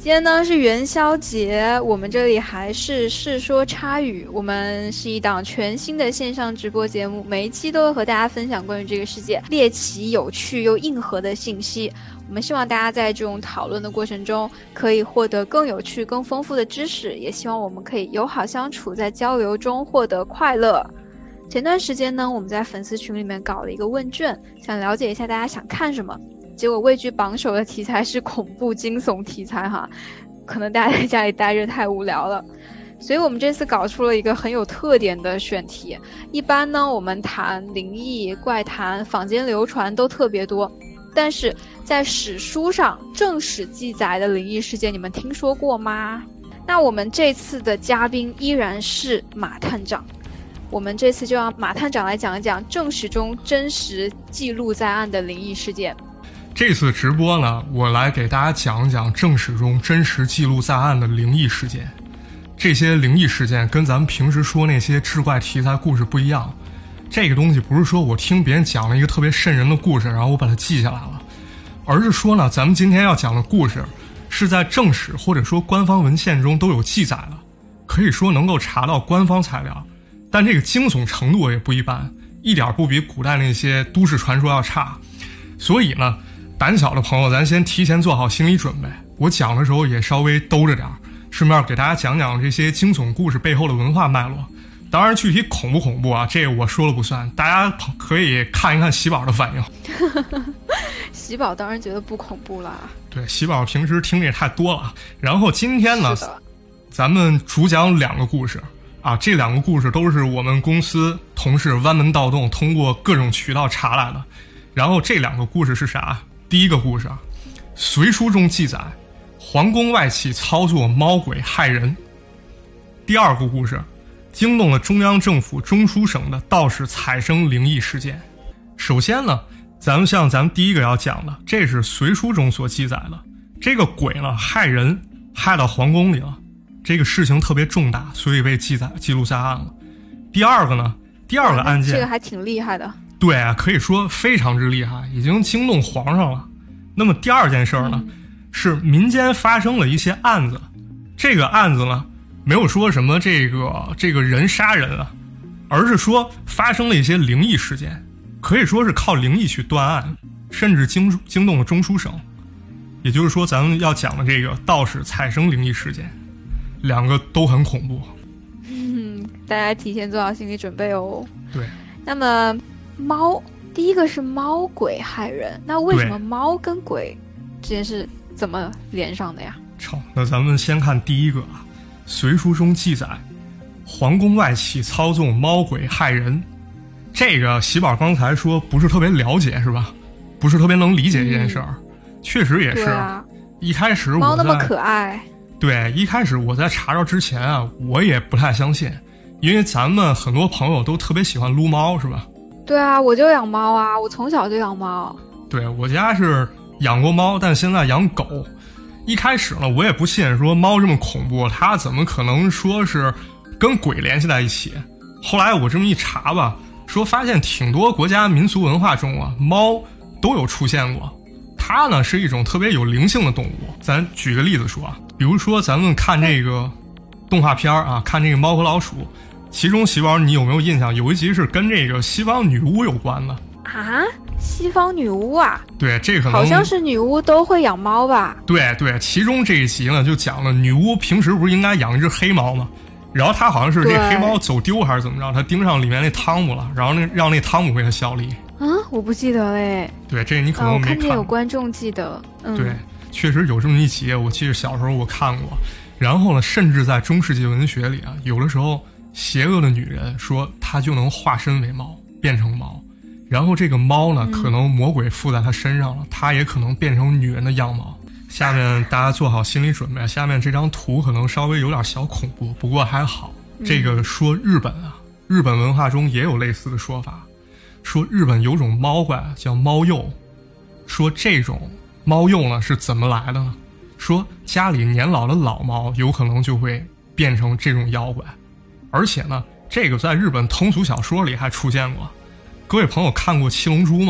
今天呢是元宵节，我们这里还是世说插语，我们是一档全新的线上直播节目，每一期都会和大家分享关于这个世界猎奇、有趣又硬核的信息。我们希望大家在这种讨论的过程中可以获得更有趣、更丰富的知识，也希望我们可以友好相处，在交流中获得快乐。前段时间呢，我们在粉丝群里面搞了一个问卷，想了解一下大家想看什么。结果位居榜首的题材是恐怖惊悚题材哈，可能大家在家里待着太无聊了，所以我们这次搞出了一个很有特点的选题。一般呢，我们谈灵异、怪谈、坊间流传都特别多，但是在史书上正史记载的灵异事件，你们听说过吗？那我们这次的嘉宾依然是马探长，我们这次就让马探长来讲一讲正史中真实记录在案的灵异事件。 这次直播呢，我来给大家讲讲正史中真实记录在案的灵异事件。这些灵异事件跟咱们平时说那些志怪题材故事不一样，这个东西不是说我听别人讲了一个特别瘆人的故事，然后我把它记下来了，而是说呢，咱们今天要讲的故事是在正史或者说官方文献中都有记载了，可以说能够查到官方材料，但这个惊悚程度也不一般，一点不比古代那些都市传说要差。所以呢，胆小的朋友咱先提前做好心理准备，我讲的时候也稍微兜着点，顺便给大家讲讲这些惊悚故事背后的文化脉络。当然具体恐不恐怖啊，这个我说了不算，大家可以看一看喜宝的反应。 喜宝当然觉得不恐怖啦。 对，喜宝平时听也太多了。然后今天呢，咱们主讲两个故事啊，这两个故事都是我们公司同事弯门盗洞通过各种渠道查来的。然后这两个故事是啥？第一个故事啊，隋书中记载皇宫外戚操作猫鬼害人。第二个故事惊动了中央政府中书省的道士采生灵异事件。首先呢，咱们第一个要讲的，这是隋书中所记载的，这个鬼呢害人，害到皇宫里了，这个事情特别重大，所以被记录在案了。第二个呢，第二个案件这个还挺厉害的。对啊，可以说非常之厉害，已经惊动皇上了。那么第二件事呢，是民间发生了一些案子，这个案子呢没有说什么这个人杀人啊，而是说发生了一些灵异事件，可以说是靠灵异去断案，甚至惊动了中书省。也就是说咱们要讲的这个道士采生灵异事件，两个都很恐怖。 大家提前做好心理准备哦。 对。 那么猫，第一个是猫鬼害人，那为什么猫跟鬼这件事怎么连上的呀？ 好，那咱们先看第一个啊，隋书中记载皇宫外戚操纵猫鬼害人。这个喜宝刚才说不是特别了解是吧？不是特别能理解这件事儿。确实也是啊。一开始猫那么可爱。 对，一开始我在查着之前啊，我也不太相信，因为咱们很多朋友都特别喜欢撸猫是吧？ 对啊，我就养猫啊，我从小就养猫。 对，我家是养过猫，但现在养狗。一开始呢，我也不信说猫这么恐怖，它怎么可能说是跟鬼联系在一起？后来我这么一查吧，说发现挺多国家民俗文化中啊，猫都有出现过。它呢是一种特别有灵性的动物。咱举个例子说啊，比如说咱们看这个动画片啊，看这个猫和老鼠。其中喜宝你有没有印象，有一集是跟这个西方女巫有关的啊？西方女巫啊？ 对，这可能好像是女巫都会养猫吧？ 对，其中这一集呢就讲了女巫平时不是应该养一只黑猫吗？然后她好像是这黑猫走丢还是怎么着，她盯上里面那汤姆了，然后让那汤姆为她效力。 我不记得嘞。对， 这你可能没看。 我看见有观众记得。 对，确实有这么一集，我记得小时候我看过。然后呢，甚至在中世纪文学里啊，有的时候邪恶的女人说她就能化身为猫，变成猫，然后这个猫呢可能魔鬼附在她身上了，她也可能变成女人的样貌。下面大家做好心理准备，下面这张图可能稍微有点小恐怖，不过还好。这个说日本啊，日本文化中也有类似的说法，说日本有种猫怪叫猫鼬，说这种猫鼬呢是怎么来的呢？说家里年老的老猫有可能就会变成这种妖怪，而且呢这个在日本通俗小说里还出现过。各位朋友看过七龙珠吗？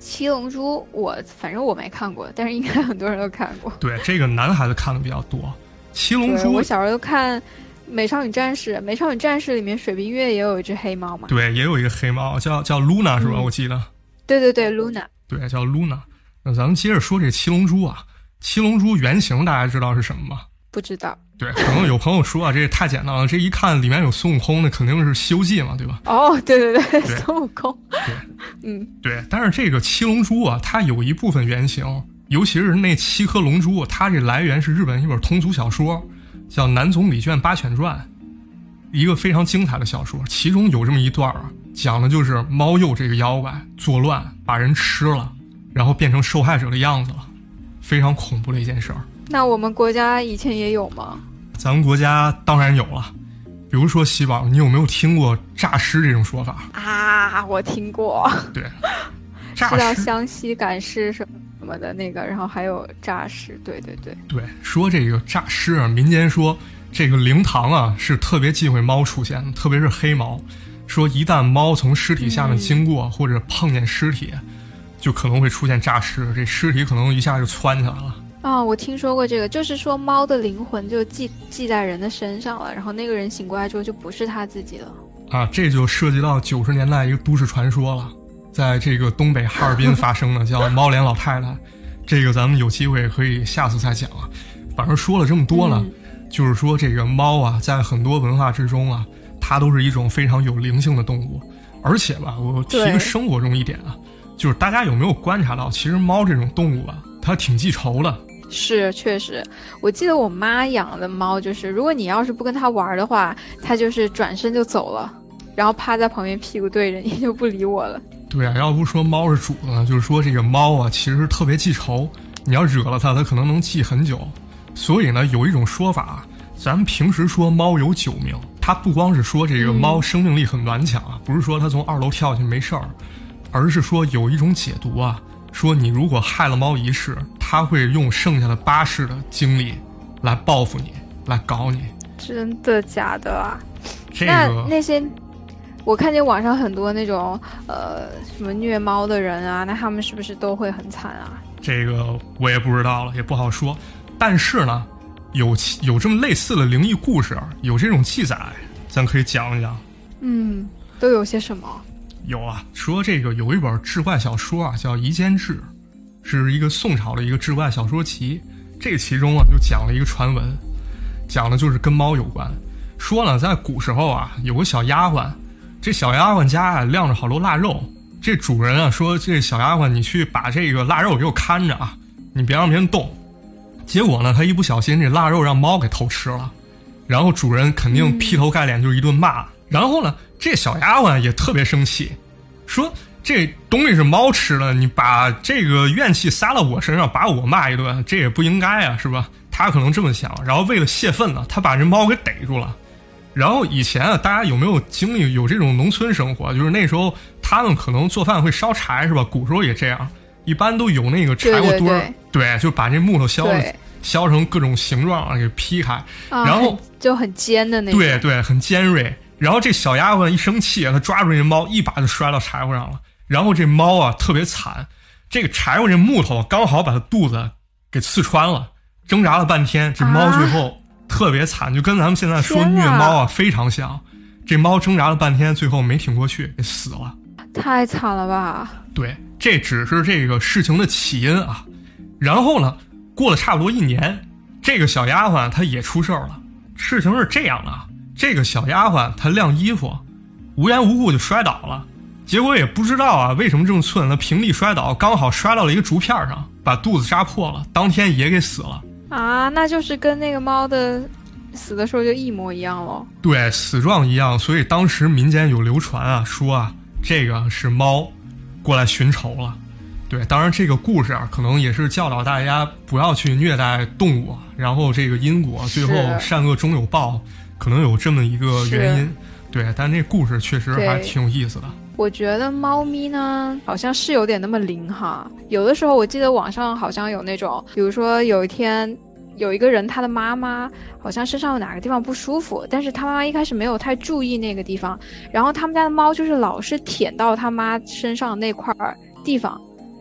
七龙珠反正我没看过，但是应该很多人都看过。 对，这个男孩子看的比较多。七龙珠， 我小时候看美少女战士，美少女战士里面水冰月也有一只黑猫嘛？ 对，也有一个黑猫，叫 Luna 是吧？我记得。 对对对 ，Luna。 对，叫 Luna。那咱们接着说这七龙珠啊，七龙珠原型大家知道是什么吗？ 不知道。 对，可能有朋友说啊，这太简单了，这一看里面有孙悟空，那肯定是《西游记》嘛，对吧？ 哦，对对对，孙悟空。 对，对。但是这个七龙珠啊，它有一部分原型，尤其是那7颗龙珠，它这来源是日本一本通俗小说，叫《南总理卷八犬传》，一个非常精彩的小说。其中有这么一段啊，讲的就是猫鼬这个妖怪作乱，把人吃了，然后变成受害者的样子了，非常恐怖的一件事儿。 那我们国家以前也有吗？ 咱们国家当然有了，比如说喜宝，你有没有听过诈尸这种说法啊？我听过。 对，诈尸知道湘西赶尸什么的那个，然后还有诈尸。对对对对，说这个诈尸啊，民间说这个灵堂啊是特别忌讳猫出现的，特别是黑猫，说一旦猫从尸体下面经过，或者碰见尸体，就可能会出现诈尸，这尸体可能一下就窜起来了。 我听说过这个，就是说猫的灵魂就寄在人的身上了，然后那个人醒过来之后就不是他自己了。啊， 这就涉及到90年代一个都市传说了，在这个东北哈尔滨发生的，叫猫脸老太太。这个咱们有机会可以下次再讲啊。反正说了这么多呢，就是说这个猫啊，在很多文化之中啊，它都是一种非常有灵性的动物。而且吧，我提个生活中一点啊，就是大家有没有观察到，其实猫这种动物啊，它挺记仇的。 是，确实，我记得我妈养的猫，就是如果你要是不跟它玩的话，它就是转身就走了，然后趴在旁边屁股对着你，就不理我了。 对啊，要不说猫是主子呢，就是说这个猫啊，其实特别记仇，你要惹了它，它可能能记很久。所以呢，有一种说法，咱们平时说猫有9命，它不光是说这个猫生命力很顽强啊，不是说它从2楼跳下去没事儿，而是说有一种解读啊，说你如果害了猫1世，它会用剩下的8世的精力来报复你，来搞你。 真的假的啊？ 这个那些我看见网上很多那种什么虐猫的人啊，那他们是不是都会很惨啊？ 这个我也不知道了，也不好说。但是呢，有这么类似的灵异故事，有这种记载，咱可以讲一讲。 都有些什么？ 有啊，说这个有一本志怪小说啊，叫《夷坚志》，是一个宋朝的一个志怪小说集。这其中啊，就讲了一个传闻，讲的就是跟猫有关。说呢，在古时候啊，有个小丫鬟，这小丫鬟家啊晾着好多腊肉。这主人啊说，这小丫鬟你去把这个腊肉给我看着啊，你别让别人动。结果呢，他一不小心，这腊肉让猫给偷吃了，然后主人肯定劈头盖脸就是一顿骂。然后呢，这小丫鬟也特别生气，说这东西是猫吃的，你把这个怨气撒到我身上，把我骂一顿，这也不应该啊，是吧？他可能这么想，然后为了泄愤呢，他把这猫给逮住了。然后以前啊，大家有没有经历有这种农村生活？就是那时候他们可能做饭会烧柴，是吧？古时候也这样，一般都有那个柴火堆儿，对，就把这木头削成各种形状啊，给劈开，然后就很尖的那种， 对对，很尖锐。然后这小丫鬟一生气，她抓住这猫，一把就摔到柴火上了。然后这猫啊特别惨，这个柴火这木头刚好把它肚子给刺穿了，挣扎了半天，这猫最后特别惨，就跟咱们现在说虐猫啊非常像。这猫挣扎了半天，最后没挺过去，给死了。 太惨了吧？ 对，这只是这个事情的起因啊。然后呢，过了差不多1年，这个小丫鬟她也出事儿了。事情是这样的，这个小丫鬟她晾衣服，无缘无故就摔倒了，结果也不知道啊为什么这么寸，她平地摔倒，刚好摔到了一个竹片上，把肚子扎破了，当天也给死了。 啊，那就是跟那个猫的死的时候就一模一样咯。 对，死状一样，所以当时民间有流传啊，说啊这个是猫过来寻仇了。对，当然这个故事啊，可能也是教导大家不要去虐待动物，然后这个因果最后善恶终有报，可能有这么一个原因。对，但这故事确实还挺有意思的。 我觉得猫咪呢，好像是有点那么灵哈。有的时候我记得网上好像有那种，比如说有一天有一个人他的妈妈好像身上有哪个地方不舒服，但是他妈妈一开始没有太注意那个地方，然后他们家的猫就是老是舔到他妈身上那块地方，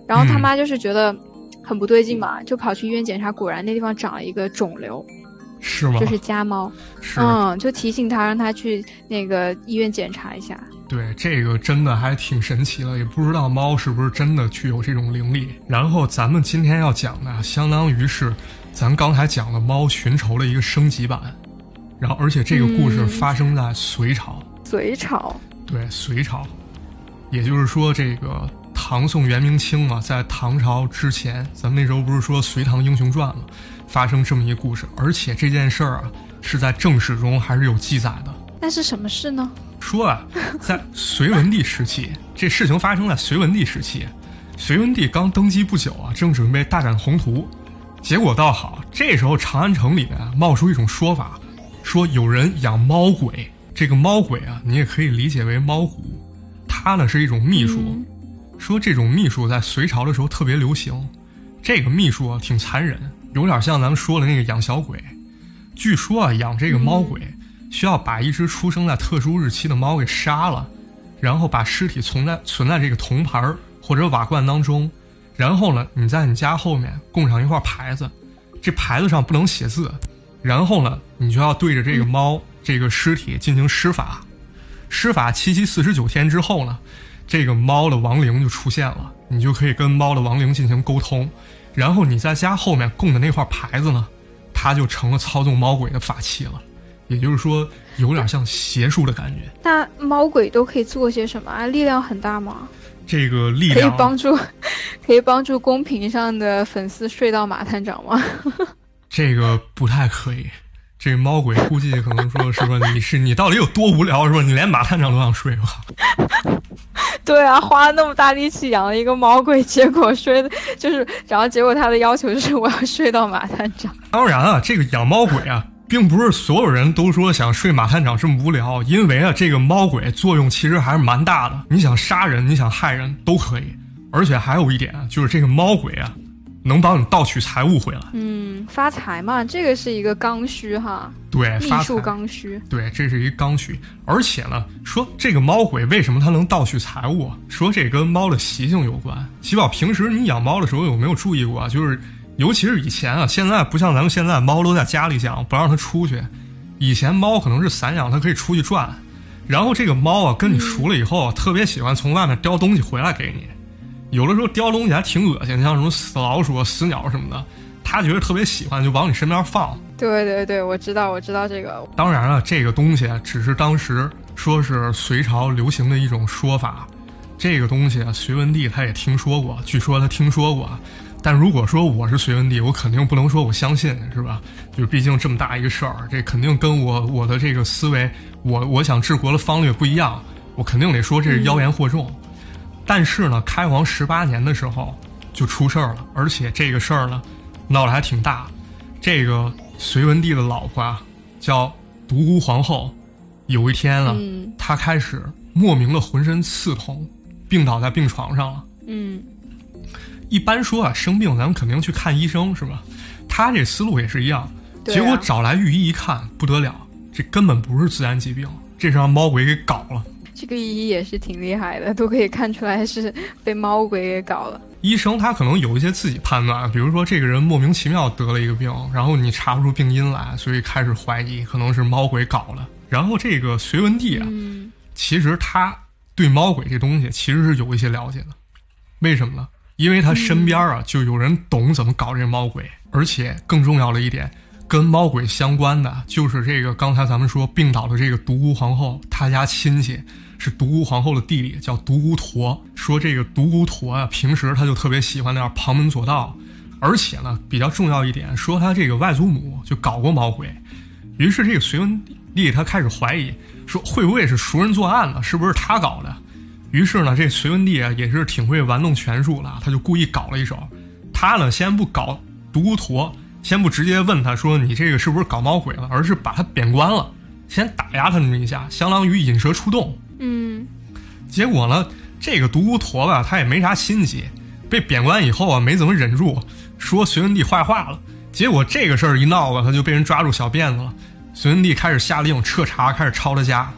然后他妈就是觉得很不对劲嘛，就跑去医院检查，果然那地方长了一个肿瘤。 是吗？ 就是家猫。 是。 就提醒他，让他去那个医院检查一下。 对，这个真的还挺神奇的，也不知道猫是不是真的具有这种灵力。然后咱们今天要讲的相当于是咱刚才讲的猫寻仇的一个升级版，然后而且这个故事发生在隋朝。 隋朝？对， 隋朝，也就是说这个唐宋元明清嘛，在唐朝之前，咱们那时候不是说隋唐英雄传嘛，发生这么一个故事，而且这件事儿啊是在正史中还是有记载的。 那是什么事呢？ 说啊，在隋文帝时期，这事情发生在隋文帝时期，隋文帝刚登基不久啊，正准备大展宏图，结果倒好，这时候长安城里面冒出一种说法，说有人养猫鬼。这个猫鬼啊，你也可以理解为猫狐，它呢是一种秘术，说这种秘术在隋朝的时候特别流行。这个秘术啊挺残忍，有点像咱们说的那个养小鬼。据说啊，养这个猫鬼需要把一只出生在特殊日期的猫给杀了，然后把尸体存在这个铜盘或者瓦罐当中，然后呢你在你家后面供上一块牌子，这牌子上不能写字，然后呢你就要对着这个猫这个尸体进行施法，施法7期49天之后呢，这个猫的亡灵就出现了，你就可以跟猫的亡灵进行沟通，然后你在家后面供的那块牌子呢，它就成了操纵猫鬼的法器了。也就是说有点像邪术的感觉。 那猫鬼都可以做些什么啊？力量很大吗？ 这个力量可以帮助公屏上的粉丝睡到马探长吗？ 这个不太可以，这个猫鬼估计可能说是吧，你到底有多无聊是吧？你连马探长都想睡吧？ 对啊，花了那么大力气养了一个猫鬼，结果然后结果他的要求是我要睡到马探长。 当然啊，这个养猫鬼啊并不是所有人都说想睡马探长这么无聊，因为啊，这个猫鬼作用其实还是蛮大的，你想杀人你想害人都可以，而且还有一点就是这个猫鬼啊能帮你盗取财物回来。 发财嘛，这个是一个刚需哈。 对， 秘术刚需。对， 这是一个刚需。而且呢，说这个猫鬼为什么它能盗取财物啊？说这跟猫的习性有关。喜宝平时你养猫的时候有没有注意过啊？就是尤其是以前啊，现在不像咱们现在猫都在家里养，不让它出去。以前猫可能是散养，它可以出去转。然后这个猫啊跟你熟了以后，特别喜欢从外面叼东西回来给你。有的时候叼东西还挺恶心，像什么死老鼠、死鸟什么的，它觉得特别喜欢，就往你身边放。 对对对，我知道这个。 当然了，这个东西只是当时说是隋朝流行的一种说法。这个东西啊，隋文帝他也听说过，据说他听说过。但如果说我是隋文帝，我肯定不能说我相信，是吧？就是毕竟这么大一个事儿，这肯定跟我的这个思维，我想治国的方略不一样，我肯定得说这是妖言惑众。但是呢，开皇18年的时候就出事儿了，而且这个事儿呢闹得还挺大。这个隋文帝的老婆啊叫独孤皇后，有一天呢，她开始莫名的浑身刺痛，病倒在病床上了。一般说啊，生病咱们肯定去看医生，是吧？他这思路也是一样，结果找来御医一看，不得了，这根本不是自然疾病，这是让猫鬼给搞了。 这个医也是挺厉害的，都可以看出来是被猫鬼给搞了。 医生他可能有一些自己判断，比如说这个人莫名其妙得了一个病，然后你查不出病因来，所以开始怀疑可能是猫鬼搞了。然后这个隋文帝啊，其实他对猫鬼这东西其实是有一些了解的。为什么呢？因为他身边啊就有人懂怎么搞这猫鬼，而且更重要的一点，跟猫鬼相关的就是这个刚才咱们说病倒的这个独孤皇后，他家亲戚是独孤皇后的弟弟，叫独孤陀。说这个独孤陀啊，平时他就特别喜欢那样旁门左道，而且呢比较重要一点，说他这个外祖母就搞过猫鬼。于是这个隋文帝他开始怀疑，说会不会是熟人作案呢？是不是他搞的？于是呢，这隋文帝啊也是挺会玩弄权术了，他就故意搞了一手。他呢先不搞独孤陀，先不直接问他说你这个是不是搞猫鬼了，而是把他贬官了，先打压他那么一下，相当于引蛇出洞。结果呢，这个独孤陀吧，他也没啥心机，被贬官以后啊，没怎么忍住，说隋文帝坏话了。结果这个事儿一闹了，他就被人抓住小辫子了。隋文帝开始下令彻查，开始抄他家。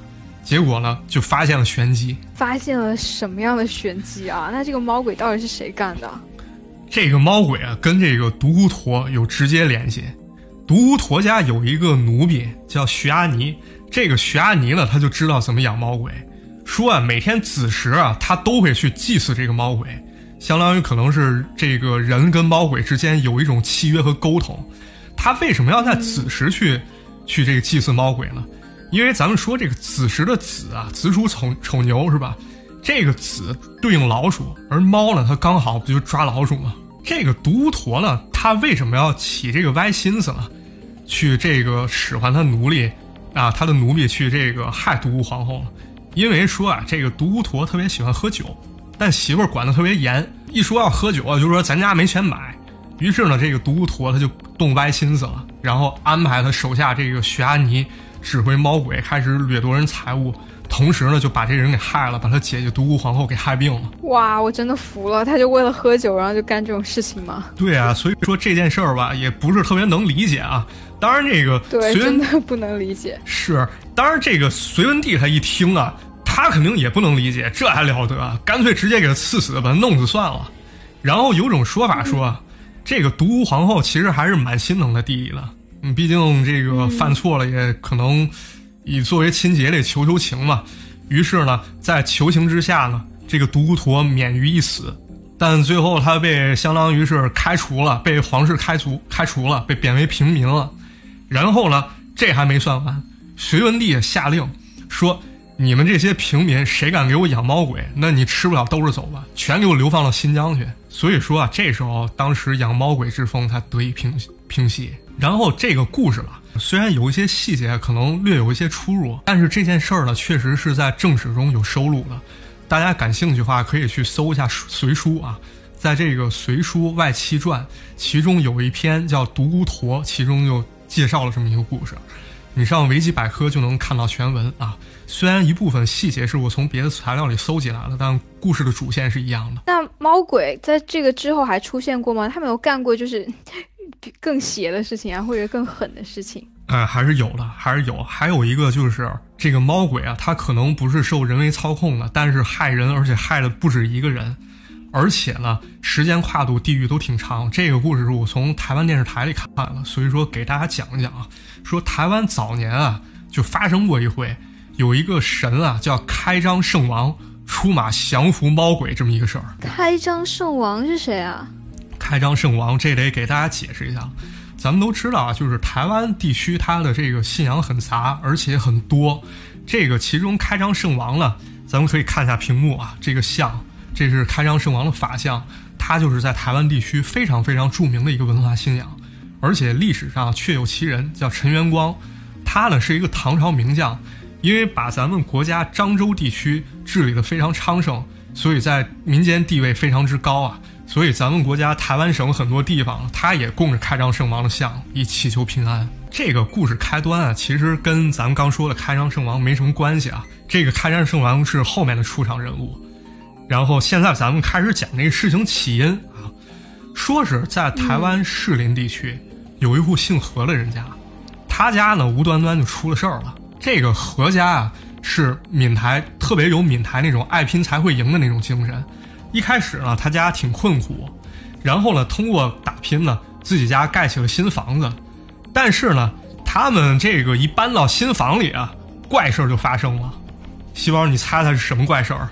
结果呢就发现了玄机。 发现了什么样的玄机啊？那这个猫鬼到底是谁干的？ 这个猫鬼啊跟这个独孤陀有直接联系。独孤陀家有一个奴婢叫徐阿尼，这个徐阿尼呢他就知道怎么养猫鬼，说啊每天子时啊他都会去祭祀这个猫鬼，相当于可能是这个人跟猫鬼之间有一种契约和沟通。他为什么要在子时去这个祭祀猫鬼呢？因为咱们说这个子时的子啊，子鼠丑牛是吧？这个子对应老鼠，而猫呢它刚好不就抓老鼠吗？这个独孤陀呢他为什么要起这个歪心思呢？去这个使唤他奴隶啊，他的奴婢去这个害独孤皇后了。因为说啊这个独孤陀特别喜欢喝酒，但媳妇儿管得特别严，一说要喝酒啊就说咱家没钱买。于是呢这个独孤陀他就动歪心思了，然后安排他手下这个徐阿尼指挥猫鬼开始掠夺人财物，同时呢就把这人给害了，把他姐姐独孤皇后给害病了。 哇，我真的服了，他就为了喝酒然后就干这种事情吗？ 对啊，所以说这件事儿吧也不是特别能理解啊。当然这个对真的不能理解。 是，当然这个隋文帝他一听啊他肯定也不能理解，这还了得，干脆直接给他赐死，把他弄死算了。然后有种说法说这个独孤皇后其实还是蛮心疼他弟弟的，毕竟这个犯错了也可能以作为亲姐得求情嘛。于是呢在求情之下呢这个独孤陀免于一死，但最后他被相当于是开除了，被皇室开除了，被贬为平民了。然后呢这还没算完，隋文帝下令说你们这些平民谁敢给我养猫鬼，那你吃不了兜着走吧，全给我流放到新疆去。所以说啊这时候当时养猫鬼之风才得以平息。然后这个故事吧虽然有一些细节可能略有一些出入，但是这件事儿呢确实是在正史中有收录的，大家感兴趣的话可以去搜一下隋书啊，在这个隋书外戚传其中有一篇叫独孤陀，其中就介绍了这么一个故事，你上维基百科就能看到全文啊。虽然一部分细节是我从别的材料里搜集来的，但故事的主线是一样的。 那猫鬼在这个之后还出现过吗？他们有干过就是更邪的事情啊，或者更狠的事情？ 还是有的，还是有。还有一个就是这个猫鬼啊，它可能不是受人为操控的，但是害人，而且害了不止一个人，而且呢时间跨度地域都挺长。这个故事是我从台湾电视台里看的，所以说给大家讲一讲啊。说台湾早年啊就发生过一回，有一个神啊叫开漳圣王出马降服猫鬼这么一个事儿。 开漳圣王是谁啊？ 开漳圣王这得给大家解释一下。咱们都知道啊，就是台湾地区它的这个信仰很杂，而且很多。这个其中开漳圣王呢，咱们可以看一下屏幕啊，这个像，这是开漳圣王的法像，它就是在台湾地区非常非常著名的一个文化信仰，而且历史上确有其人，叫陈元光。他呢是一个唐朝名将，因为把咱们国家漳州地区治理得非常昌盛，所以在民间地位非常之高啊。所以咱们国家台湾省很多地方他也供着开漳圣王的像，以祈求平安。这个故事开端啊其实跟咱们刚说的开漳圣王没什么关系啊，这个开漳圣王是后面的出场人物。然后现在咱们开始讲这个事情起因啊，说是在台湾士林地区有一户姓何的人家，他家呢无端端就出了事儿了。这个何家啊是闽台特别有闽台那种爱拼才会赢的那种精神。一开始呢他家挺困苦，然后呢通过打拼呢自己家盖起了新房子。但是呢他们这个一搬到新房里啊，怪事就发生了。希望你猜猜是什么怪事儿？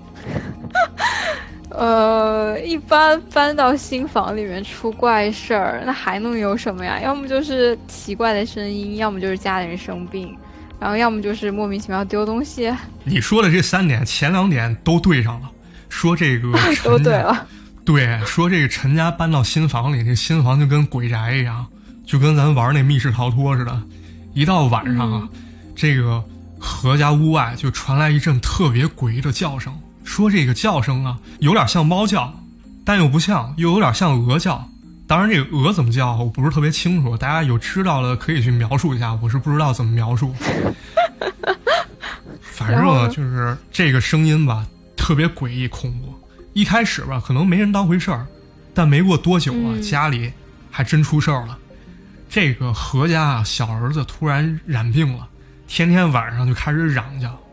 一般搬到新房里面出怪事儿，那还能有什么呀？要么就是奇怪的声音，要么就是家里人生病，然后要么就是莫名其妙丢东西。 你说的这3点，前2点都对上了。说这个都对了， 对，说这个陈家搬到新房里，这新房就跟鬼宅一样，就跟咱玩那密室逃脱似的。一到晚上啊，这个何家屋外就传来一阵特别诡异的叫声。说这个叫声啊，有点像猫叫，但又不像，又有点像鹅叫。当然这个鹅怎么叫我不是特别清楚，大家有知道的可以去描述一下，我是不知道怎么描述。反正呢就是这个声音吧特别诡异恐怖。一开始吧可能没人当回事儿，但没过多久啊，家里还真出事儿了。这个何家啊小儿子突然染病了，天天晚上就开始嚷叫，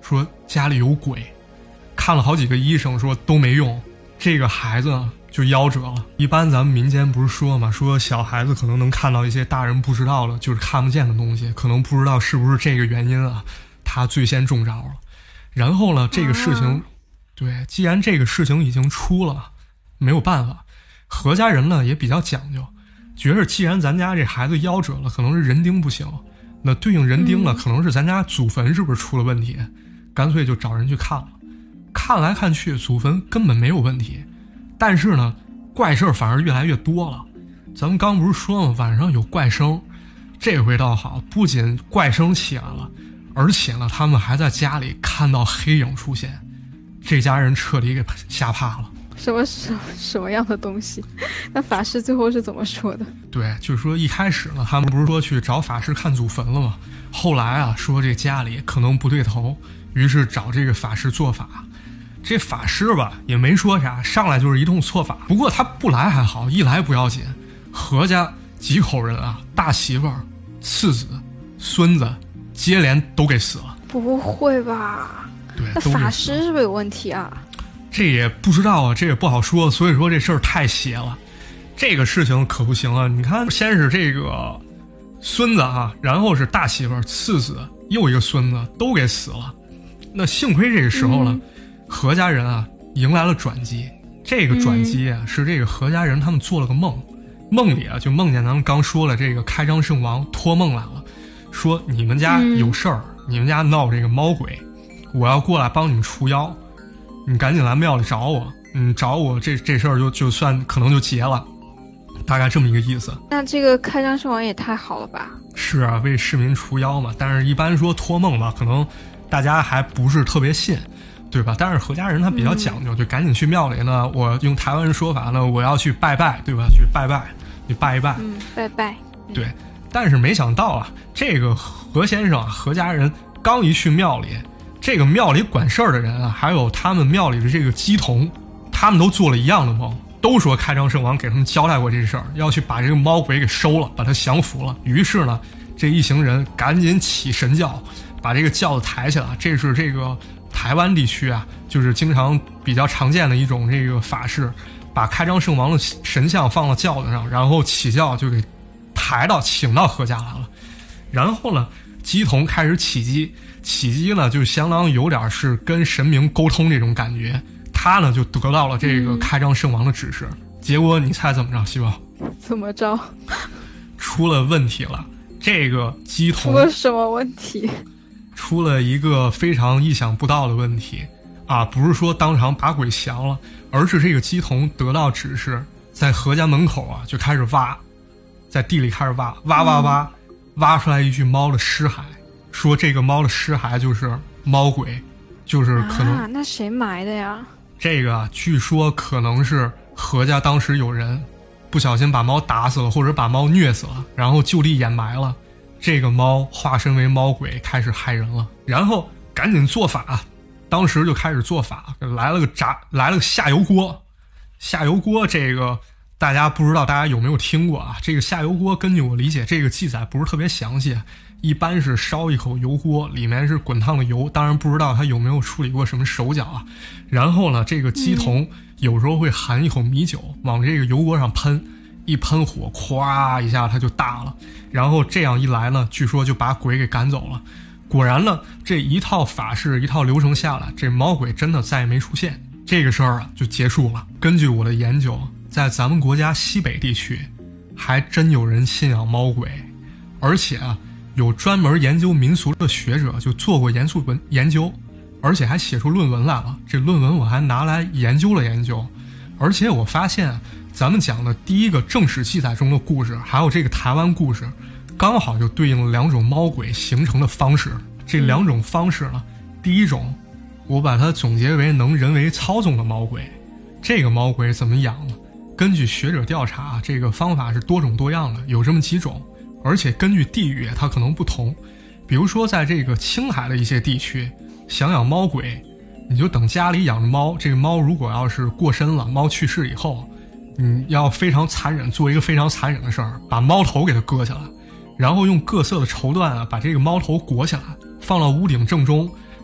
说家里有鬼，看了好几个医生说都没用，这个孩子就夭折了。一般咱们民间不是说嘛，说小孩子可能能看到一些大人不知道的，就是看不见的东西，可能不知道是不是这个原因啊，他最先中招了。然后呢，这个事情，对，既然这个事情已经出了，没有办法，何家人呢也比较讲究，觉着既然咱家这孩子夭折了，可能是人丁不行，那对应人丁了，可能是咱家祖坟是不是出了问题，干脆就找人去看了。看来看去，祖坟根本没有问题，但是呢，怪事反而越来越多了。咱们刚不是说嘛，晚上有怪声，这回倒好，不仅怪声起来了，而且呢，他们还在家里看到黑影出现，这家人彻底给吓怕了。 什么样的东西？那法师最后是怎么说的？ 对，就是说一开始呢，他们不是说去找法师看祖坟了吗？后来啊，说这家里可能不对头，于是找这个法师做法。这法师吧也没说啥，上来就是一通错法。不过他不来还好，一来不要紧。何家几口人啊，大媳妇儿、次子、孙子，接连都给死了。 不会吧？ 对， 那法师是不是有问题啊？ 这也不知道啊，这也不好说。所以说这事儿太邪了，这个事情可不行啊！你看，先是这个孙子啊，然后是大媳妇儿、次子，又一个孙子都给死了。那幸亏这个时候呢，何家人啊迎来了转机。这个转机啊，是这个何家人他们做了个梦，梦里啊就梦见咱们刚说了这个开张圣王托梦来了，说你们家有事儿，你们家闹这个猫鬼，我要过来帮你们除妖，你赶紧来庙里找我，找我这事儿就算可能就结了，大概这么一个意思。 那这个开张圣王也太好了吧？是啊，为市民除妖嘛。但是一般说托梦吧，可能大家还不是特别信，对吧？但是何家人他比较讲究，就赶紧去庙里呢。我用台湾人说法呢，我要去拜拜，对吧？去拜拜，去拜一拜， 拜拜。 对，但是没想到啊，这个何先生啊，何家人刚一去庙里，这个庙里管事儿的人啊，还有他们庙里的这个乩童，他们都做了一样的梦，都说开张圣王给他们交代过这事儿，要去把这个猫鬼给收了，把他降服了。于是呢，这一行人赶紧起神轿，把这个轿子抬起来。这是这个台湾地区啊，就是经常比较常见的一种这个法事，把开张圣王的神像放到轿子上，然后起轿就给请到何家来了。然后呢，乩童开始起乩呢就相当有点是跟神明沟通这种感觉。他呢就得到了这个开张圣王的指示，结果你猜怎么着？希望怎么着？ 出了问题了。这个乩童出了什么问题？ 出了一个非常意想不到的问题啊！不是说当场把鬼降了，而是这个乩童得到指示，在何家门口啊就开始挖，在地里开始挖出来一具猫的尸骸，说这个猫的尸骸就是猫鬼，就是可能那谁埋的呀？ 这个啊，据说可能是何家当时有人不小心把猫打死了，或者把猫虐死了，然后就地掩埋了。这个猫化身为猫鬼开始害人了，然后赶紧做法，当时就开始做法，来了个下油锅。下油锅这个大家不知道大家有没有听过啊？这个下油锅根据我理解，这个记载不是特别详细，一般是烧一口油锅，里面是滚烫的油，当然不知道他有没有处理过什么手脚啊。然后呢，这个乩童有时候会含一口米酒往这个油锅上喷，一喷火咵一下它就大了，然后这样一来呢，据说就把鬼给赶走了。果然呢，这一套法事一套流程下来，这猫鬼真的再也没出现，这个事儿啊就结束了。根据我的研究，在咱们国家西北地区还真有人信仰猫鬼，而且啊有专门研究民俗的学者就做过研究，而且还写出论文来了。这论文我还拿来研究了研究，而且我发现咱们讲的第一个正史记载中的故事，还有这个台湾故事，刚好就对应了两种猫鬼形成的方式。这两种方式呢，第一种我把它总结为能人为操纵的猫鬼。这个猫鬼怎么养呢？根据学者调查，这个方法是多种多样的，有这么几种，而且根据地域它可能不同。比如说在这个青海的一些地区，想养猫鬼，你就等家里养的猫，这个猫如果要是过身了，猫去世以后，你要非常残忍，做一个非常残忍的事儿，把猫头给它割下来，然后用各色的绸缎啊把这个猫头裹起来，放到屋顶正中，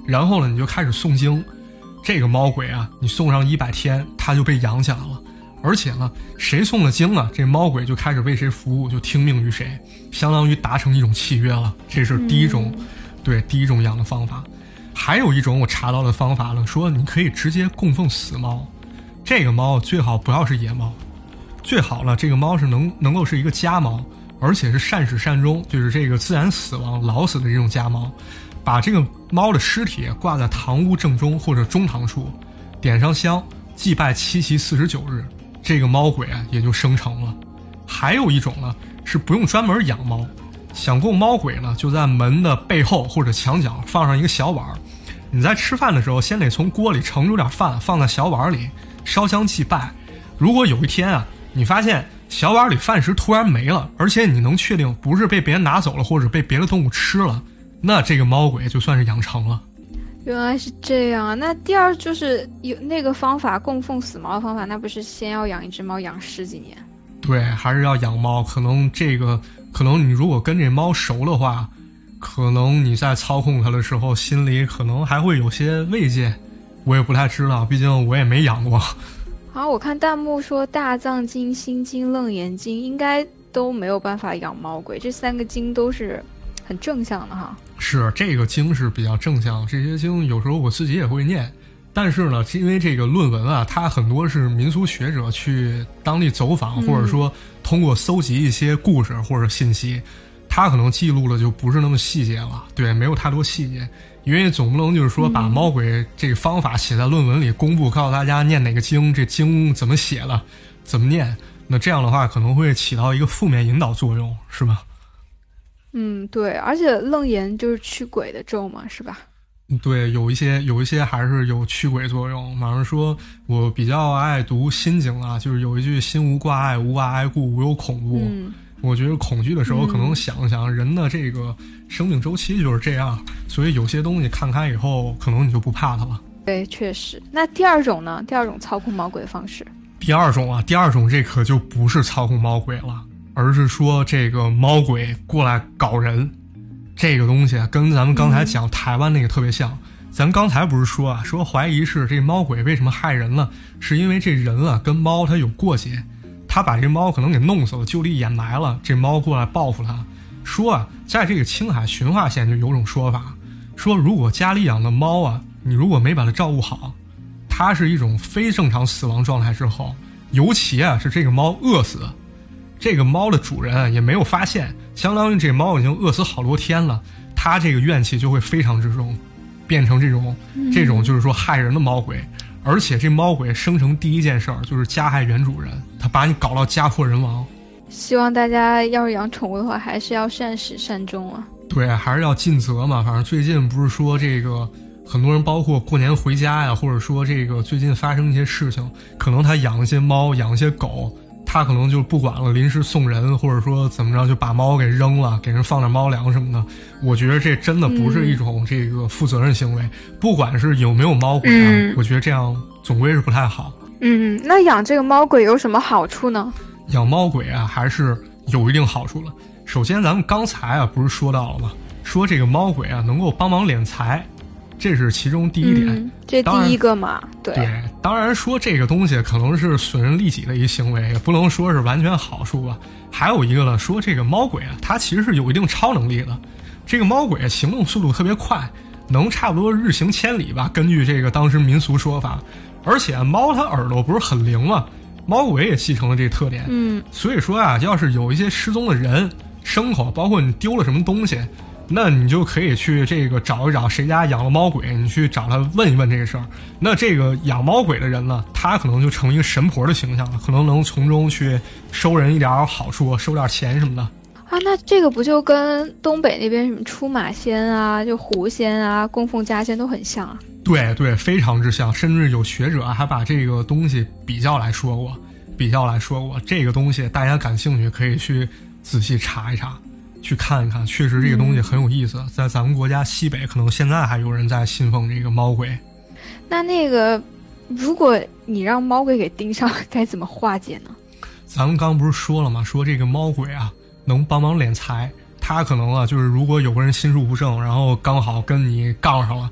然后呢你就开始诵经，这个猫鬼啊你诵上100天它就被养起来了，而且呢谁诵了经啊，这猫鬼就开始为谁服务，就听命于谁，相当于达成一种契约了。这是第一种第一种养的方法。还有一种我查到的方法了，说你可以直接供奉死猫，这个猫最好不要是野猫，最好了这个猫是能够是一个家猫，而且是善始善终，就是这个自然死亡老死的这种家猫。把这个猫的尸体挂在堂屋正中或者中堂处，点上香，祭拜7期49日，这个猫鬼啊也就生成了。还有一种呢是不用专门养猫，想供猫鬼呢就在门的背后或者墙角放上一个小碗，你在吃饭的时候先得从锅里盛出点饭放在小碗里，烧香祭拜。如果有一天啊你发现小碗里饭食突然没了，而且你能确定不是被别人拿走了或者被别的动物吃了，那这个猫鬼就算是养成了。 原来是这样啊！那第二就是有那个方法，供奉死猫的方法，那不是先要养一只猫养10几年？ 对，还是要养猫。可能你如果跟这猫熟的话，可能你在操控它的时候心里可能还会有些慰藉，我也不太知道，毕竟我也没养过。 好，我看弹幕说大藏经、心经、楞严经应该都没有办法养猫鬼，这3个经都是很正向的哈。 是，这个经是比较正向，这些经有时候我自己也会念，但是呢因为这个论文啊它很多是民俗学者去当地走访，或者说通过搜集一些故事或者信息，他可能记录的就不是那么细节了，对，没有太多细节。因为总不能就是说把猫鬼这个方法写在论文里公布，告诉大家念哪个经，这经怎么写了，怎么念，那这样的话可能会起到一个负面引导作用，是吧？ 对，而且楞严就是驱鬼的咒嘛，是吧？ 对，有一些还是有驱鬼作用。马上说我比较爱读心经啊，就是有一句心无挂碍，无挂碍故，无有恐怖。我觉得恐惧的时候可能想想人的这个生命周期就是这样，所以有些东西看开以后可能你就不怕它了。 对，确实。那第二种呢？第二种操控猫鬼的方式？ 第二种这可就不是操控猫鬼了，而是说这个猫鬼过来搞人。这个东西跟咱们刚才讲台湾那个特别像。咱刚才不是说怀疑是这猫鬼为什么害人了，是因为这人啊跟猫他有过节，他把这猫可能给弄死了，就地掩埋了，这猫过来报复他。说啊在这个青海循化县就有种说法，说如果家里养的猫啊，你如果没把它照顾好，它是一种非正常死亡状态之后，尤其啊是这个猫饿死，这个猫的主人也没有发现，相当于这猫已经饿死好多天了，它这个怨气就会非常之重，变成这种就是说害人的猫鬼。而且这猫鬼生成第一件事儿就是加害原主人，他把你搞到家破人亡。 希望大家要是养宠物的话还是要善始善终啊。 对，还是要尽责嘛。反正最近不是说这个很多人包括过年回家呀，或者说这个最近发生一些事情，可能他养一些猫养一些狗，他可能就不管了，临时送人，或者说怎么着就把猫给扔了，给人放点猫粮什么的。我觉得这真的不是一种这个负责任行为，不管是有没有猫鬼啊，我觉得这样总归是不太好。 那养这个猫鬼有什么好处呢？ 养猫鬼啊还是有一定好处的。首先咱们刚才啊不是说到了吗，说这个猫鬼啊能够帮忙敛财，这是其中第一点， 这第一个嘛。对， 当然说这个东西可能是损人利己的一个行为，也不能说是完全好处吧。还有一个呢，说这个猫鬼啊它其实是有一定超能力的，这个猫鬼行动速度特别快，能差不多日行千里吧，根据这个当时民俗说法。而且猫它耳朵不是很灵吗，猫鬼也继承了这个特点。所以说啊要是有一些失踪的人牲口，包括你丢了什么东西，那你就可以去这个找一找谁家养了猫鬼，你去找他问一问这个事儿。那这个养猫鬼的人呢，他可能就成一个神婆的形象了，可能能从中去收人一点好处，收点钱什么的啊。那这个不就跟东北那边什么出马仙啊，就狐仙啊，供奉家仙都很像啊？ 对对，非常之像，甚至有学者还把这个东西比较来说过。这个东西大家感兴趣可以去仔细查一查，去看一看，确实这个东西很有意思。在咱们国家西北可能现在还有人在信奉这个猫鬼。 那个如果你让猫鬼给盯上该怎么化解呢？ 咱们刚不是说了吗，说这个猫鬼啊能帮忙敛财，他可能啊就是如果有个人心术不正，然后刚好跟你杠上了，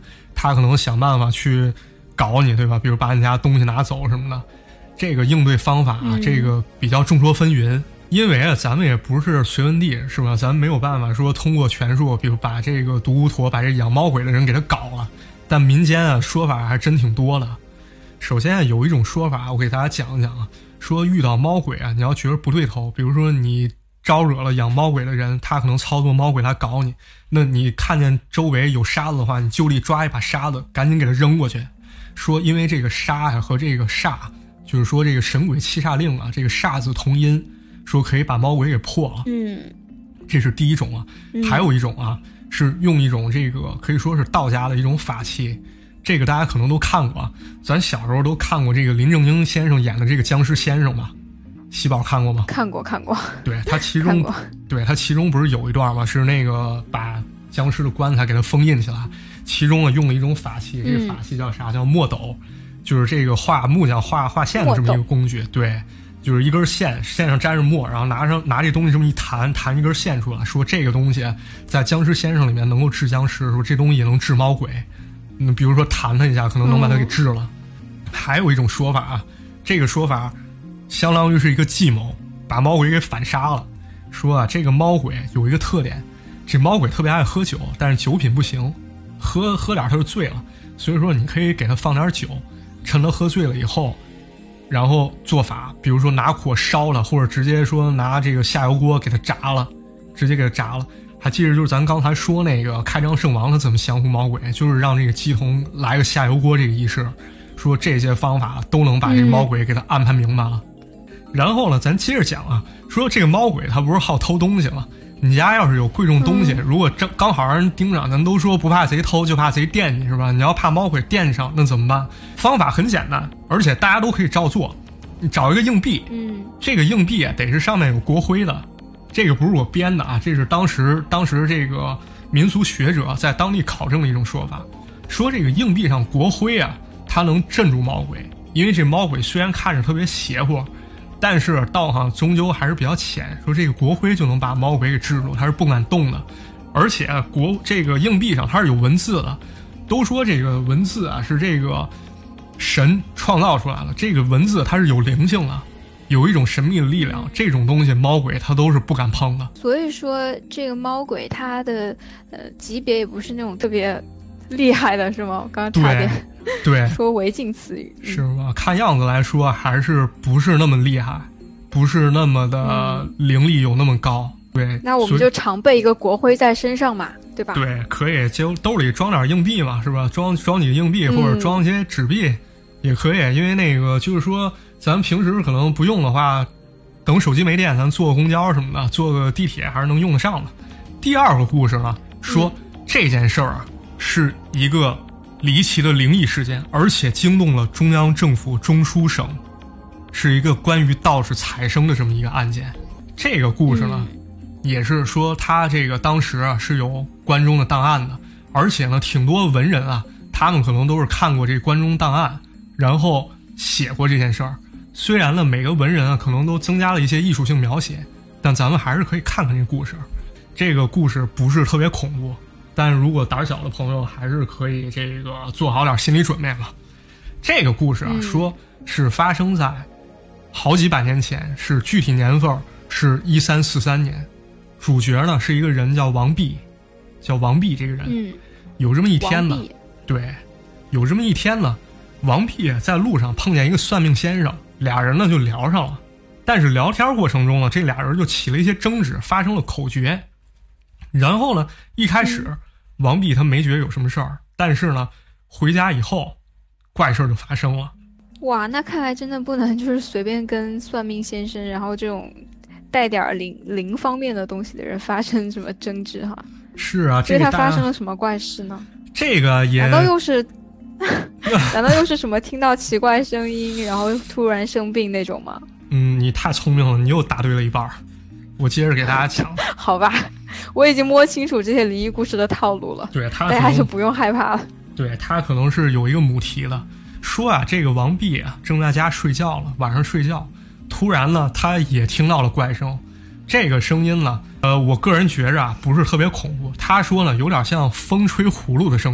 他可能想办法去搞你，对吧？比如把你家东西拿走什么的。这个应对方法这个比较众说纷纭，因为啊，咱们也不是隋文帝，是吧？咱们没有办法说通过权术，比如把这个独孤驼、把这养猫鬼的人给他搞了。但民间啊说法还真挺多的。首先有一种说法，我给大家讲讲啊，说遇到猫鬼啊，你要觉得不对头，比如说你招惹了养猫鬼的人，他可能操作猫鬼来搞你，那你看见周围有沙子的话，你就地抓一把沙子，赶紧给他扔过去。说因为这个沙呀和这个煞，就是说这个神鬼七煞令啊，这个煞字同音，说可以把猫鬼给破了。这是第一种啊。还有一种啊，是用一种这个可以说是道家的一种法器，这个大家可能都看过，咱小时候都看过这个林正英先生演的这个僵尸先生吧？喜宝看过吗？看过。对，他其中不是有一段吗？是那个把僵尸的棺材给他封印起来，其中用了一种法器，这个法器叫啥？叫墨斗，就是这个画木匠画线的这么一个工具。对，就是一根线上沾着墨，然后拿这东西这么一弹一根线出来，说这个东西在僵尸先生里面能够治僵尸，说这东西也能治猫鬼。比如说弹它一下，可能能把它给治了。还有一种说法啊，这个说法相当于是一个计谋，把猫鬼给反杀了。说啊，这个猫鬼有一个特点，这猫鬼特别爱喝酒，但是酒品不行，喝点他就醉了。所以说你可以给他放点酒，趁他喝醉了以后，然后做法，比如说拿火烧了，或者直接说拿这个下油锅给他炸了，直接给他炸了。还记得就是咱刚才说那个开张圣王他怎么降服猫鬼，就是让这个姬童来个下油锅这个仪式，说这些方法都能把这个猫鬼给他安排明白了。然后呢，咱接着讲啊，说这个猫鬼他不是好偷东西吗？你家要是有贵重东西，如果刚好让人盯上，咱都说不怕贼偷，就怕贼惦记，是吧？你要怕猫鬼惦记上，那怎么办？方法很简单，而且大家都可以照做。你找一个硬币，这个硬币得是上面有国徽的。这个不是我编的啊，这是当时这个民俗学者在当地考证的一种说法，说这个硬币上国徽啊，它能镇住猫鬼。因为这猫鬼虽然看着特别邪乎，但是道行终究还是比较浅，说这个国徽就能把猫鬼给制住，它是不敢动的。而且这个硬币上它是有文字的，都说这个文字啊是这个神创造出来的，这个文字它是有灵性的，有一种神秘的力量，这种东西猫鬼它都是不敢碰的。 所以说这个猫鬼它的级别也不是那种特别厉害的，是吗？我刚刚差点对说违禁词语， 是吧？看样子来说还是不是那么厉害，不是那么的灵力有那么高。对， 那我们就常备一个国徽在身上嘛，对吧？ 对，可以就兜里装点硬币嘛，是吧？装几个硬币或者装一些纸币也可以，因为那个就是说咱平时可能不用的话，等手机没电咱坐个公交什么的，坐个地铁还是能用得上的。第二个故事呢，说这件事儿啊是一个离奇的灵异事件，而且惊动了中央政府中书省，是一个关于道士采生的这么一个案件。这个故事呢也是说他这个当时啊是有关中的档案的，而且呢挺多文人啊他们可能都是看过这关中档案，然后写过这件事儿。虽然呢每个文人啊可能都增加了一些艺术性描写，但咱们还是可以看看这故事。这个故事不是特别恐怖，但如果胆小的朋友还是可以这个做好点心理准备吧。这个故事啊说是发生在好几百年前，是具体年份是1343年。主角呢是一个人叫王弼，这个人有这么一天呢，对，有这么一天呢，王弼在路上碰见一个算命先生，俩人呢就聊上了。但是聊天过程中呢，这俩人就起了一些争执，发生了口角。然后呢，一开始王弼他没觉得有什么事儿，但是呢，回家以后，怪事就发生了。 哇，那看来真的不能就是随便跟算命先生，然后这种带点灵方面的东西的人发生什么争执哈。 是啊， 所以他发生了什么怪事呢？ 这个也难道又是什么听到奇怪声音，然后突然生病那种吗？ 你太聪明了，你又答对了一半。我接着给大家讲。 好吧，我已经摸清楚这些灵异故事的套路了。 对，大家就不用害怕了。 对，他可能是有一个母题的，说啊，这个王弼啊正在家睡觉了，晚上睡觉，突然呢，他也听到了怪声。这个声音呢，我个人觉着啊，不是特别恐怖。他说呢，有点像风吹葫芦的声音，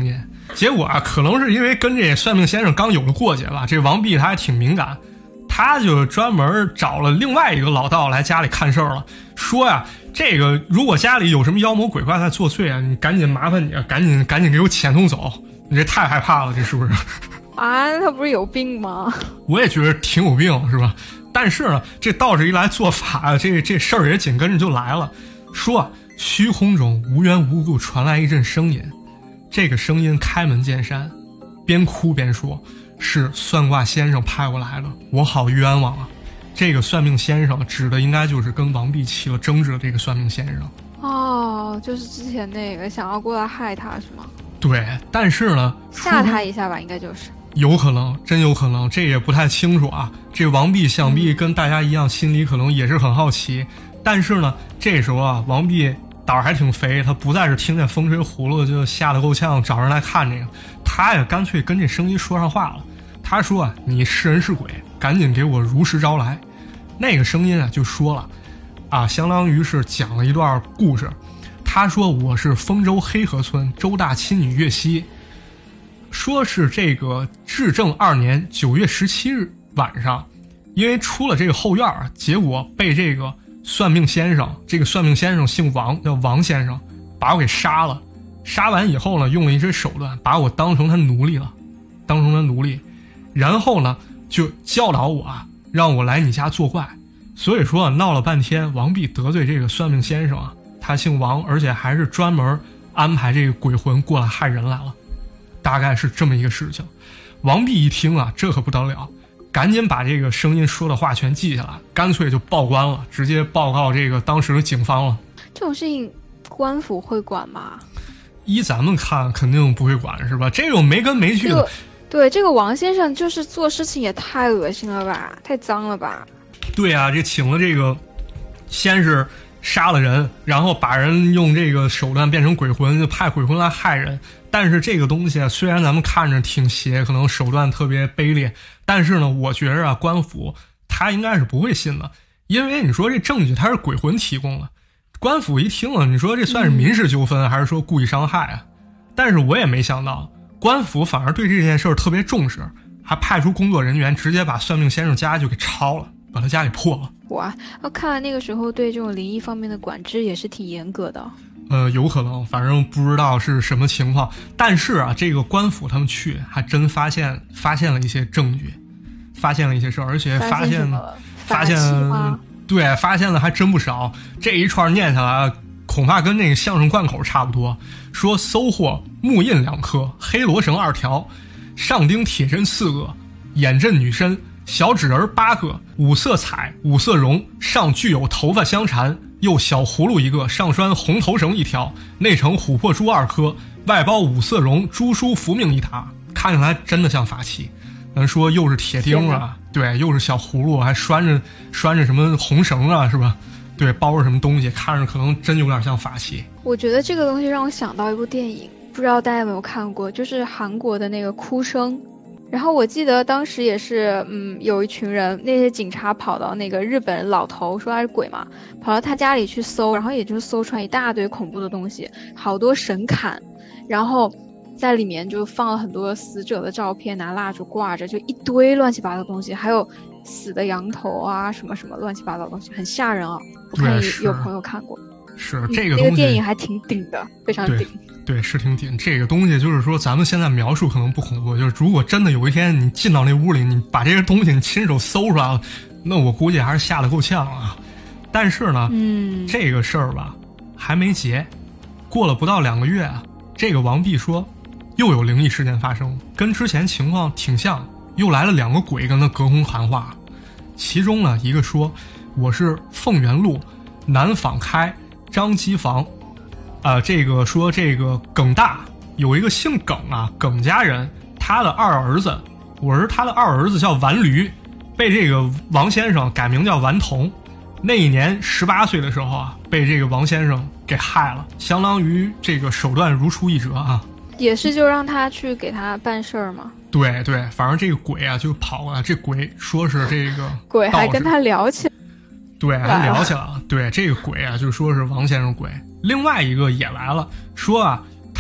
结果啊，可能是因为跟这算命先生刚有了过节吧，这王弼他还挺敏感，他就专门找了另外一个老道来家里看事儿了，说呀，这个如果家里有什么妖魔鬼怪在作祟啊，你赶紧麻烦你，赶紧给我遣送走，你这太害怕了，这是不是？ 啊，他不是有病吗？ 我也觉得挺有病，是吧？但是呢，这道士一来做法，这事儿也紧跟着就来了，说啊，虚空中无缘无故传来一阵声音，这个声音开门见山，边哭边说，是算卦先生派过来的，我好冤枉啊。这个算命先生指的应该就是跟王弼起了争执的这个算命先生。 哦，就是之前那个想要过来害他是吗？ 对，但是呢， 吓他一下吧，应该就是。 有可能，真有可能，这也不太清楚啊。这王弼想必跟大家一样，心里可能也是很好奇。但是呢，这时候啊，王弼胆儿还挺肥，他不再是听见风吹葫芦就吓得够呛，找人来看这个，他也干脆跟这声音说上话了。他说啊，你是人是鬼，赶紧给我如实招来。那个声音啊就说了，啊，相当于是讲了一段故事。他说我是丰州黑河村周大亲女岳西。说是这个至正2年9月17日晚上，因为出了这个后院，结果被这个算命先生，这个算命先生姓王，叫王先生，把我给杀了。杀完以后呢，用了一些手段把我当成他奴隶了，然后呢就教导我啊，让我来你家作怪。所以说闹了半天，王弼得罪这个算命先生啊，他姓王，而且还是专门安排这个鬼魂过来害人来了。大概是这么一个事情。王弼一听啊，这可不得了，赶紧把这个声音说的话全记下来，干脆就报官了，直接报告这个当时的警方了。 这种事情官府会管吗？ 依咱们看肯定不会管，是吧？这种没根没据的。 对，这个王先生就是做事情也太恶心了吧，太脏了吧。 对啊，这请了这个，先是杀了人，然后把人用这个手段变成鬼魂，就派鬼魂来害人。但是这个东西啊，虽然咱们看着挺邪，可能手段特别卑劣，但是呢，我觉着啊，官府他应该是不会信的，因为你说这证据他是鬼魂提供的，官府一听了，你说这算是民事纠纷，还是说故意伤害啊？但是我也没想到，官府反而对这件事特别重视，还派出工作人员直接把算命先生家就给抄了，把他家给破了。 哇，看来那个时候对这种灵异方面的管制也是挺严格的。 有可能，反正不知道是什么情况。但是啊，这个官府他们去还真发现了一些证据，发现了一些事儿，而且发现的还真不少。这一串念下来，恐怕跟那个相声贯口差不多。说搜获木印2颗，黑罗绳2条，上钉铁针4个，眼镇女身，小纸人8个，5色彩5色绒，上具有头发相缠，右小葫芦1个，上拴红头绳1条，内盛琥珀珠2颗，外包5色绒，珠书符命1沓。看起来真的像法器。咱说又是铁钉啊，对，又是小葫芦，还拴着什么红绳啊，是吧？对，包着什么东西，看着可能真有点像法器。 我觉得这个东西让我想到一部电影，不知道大家有没有看过，就是韩国的那个哭声。然后我记得当时也是，有一群人，那些警察跑到那个日本老头说他是鬼嘛，跑到他家里去搜，然后也就搜出来一大堆恐怖的东西，好多神龛，然后在里面就放了很多死者的照片，拿蜡烛挂着，就一堆乱七八糟的东西，还有死的羊头啊，什么什么乱七八糟的东西，很吓人啊！我看有朋友看过， 是这个东西， 那个电影还挺顶的，非常顶。 对，是挺顶。这个东西就是说，咱们现在描述可能不恐怖，就是如果真的有一天你进到那屋里，你把这些东西你亲手搜出来了，那我估计还是吓得够呛啊。但是呢，这个事儿吧还没结，过了不到2个月啊，这个王弼说又有灵异事件发生，跟之前情况挺像，又来了2个鬼跟他隔空喊话。其中呢，一个说我是凤元路南坊开张机房。这个说这个耿大有一个姓耿啊，耿家人，他的2儿子，我是他的2儿子叫顽驴，被这个王先生改名叫顽童。那一年18岁的时候啊，被这个王先生给害了，相当于这个手段如出一辙啊。 也是就让他去给他办事儿吗？ 对对，反正这个鬼啊就跑过来，这鬼说是这个鬼还跟他聊起来， 对，还聊起来了。对，这个鬼啊就说是王先生鬼。另外一个也来了，说啊，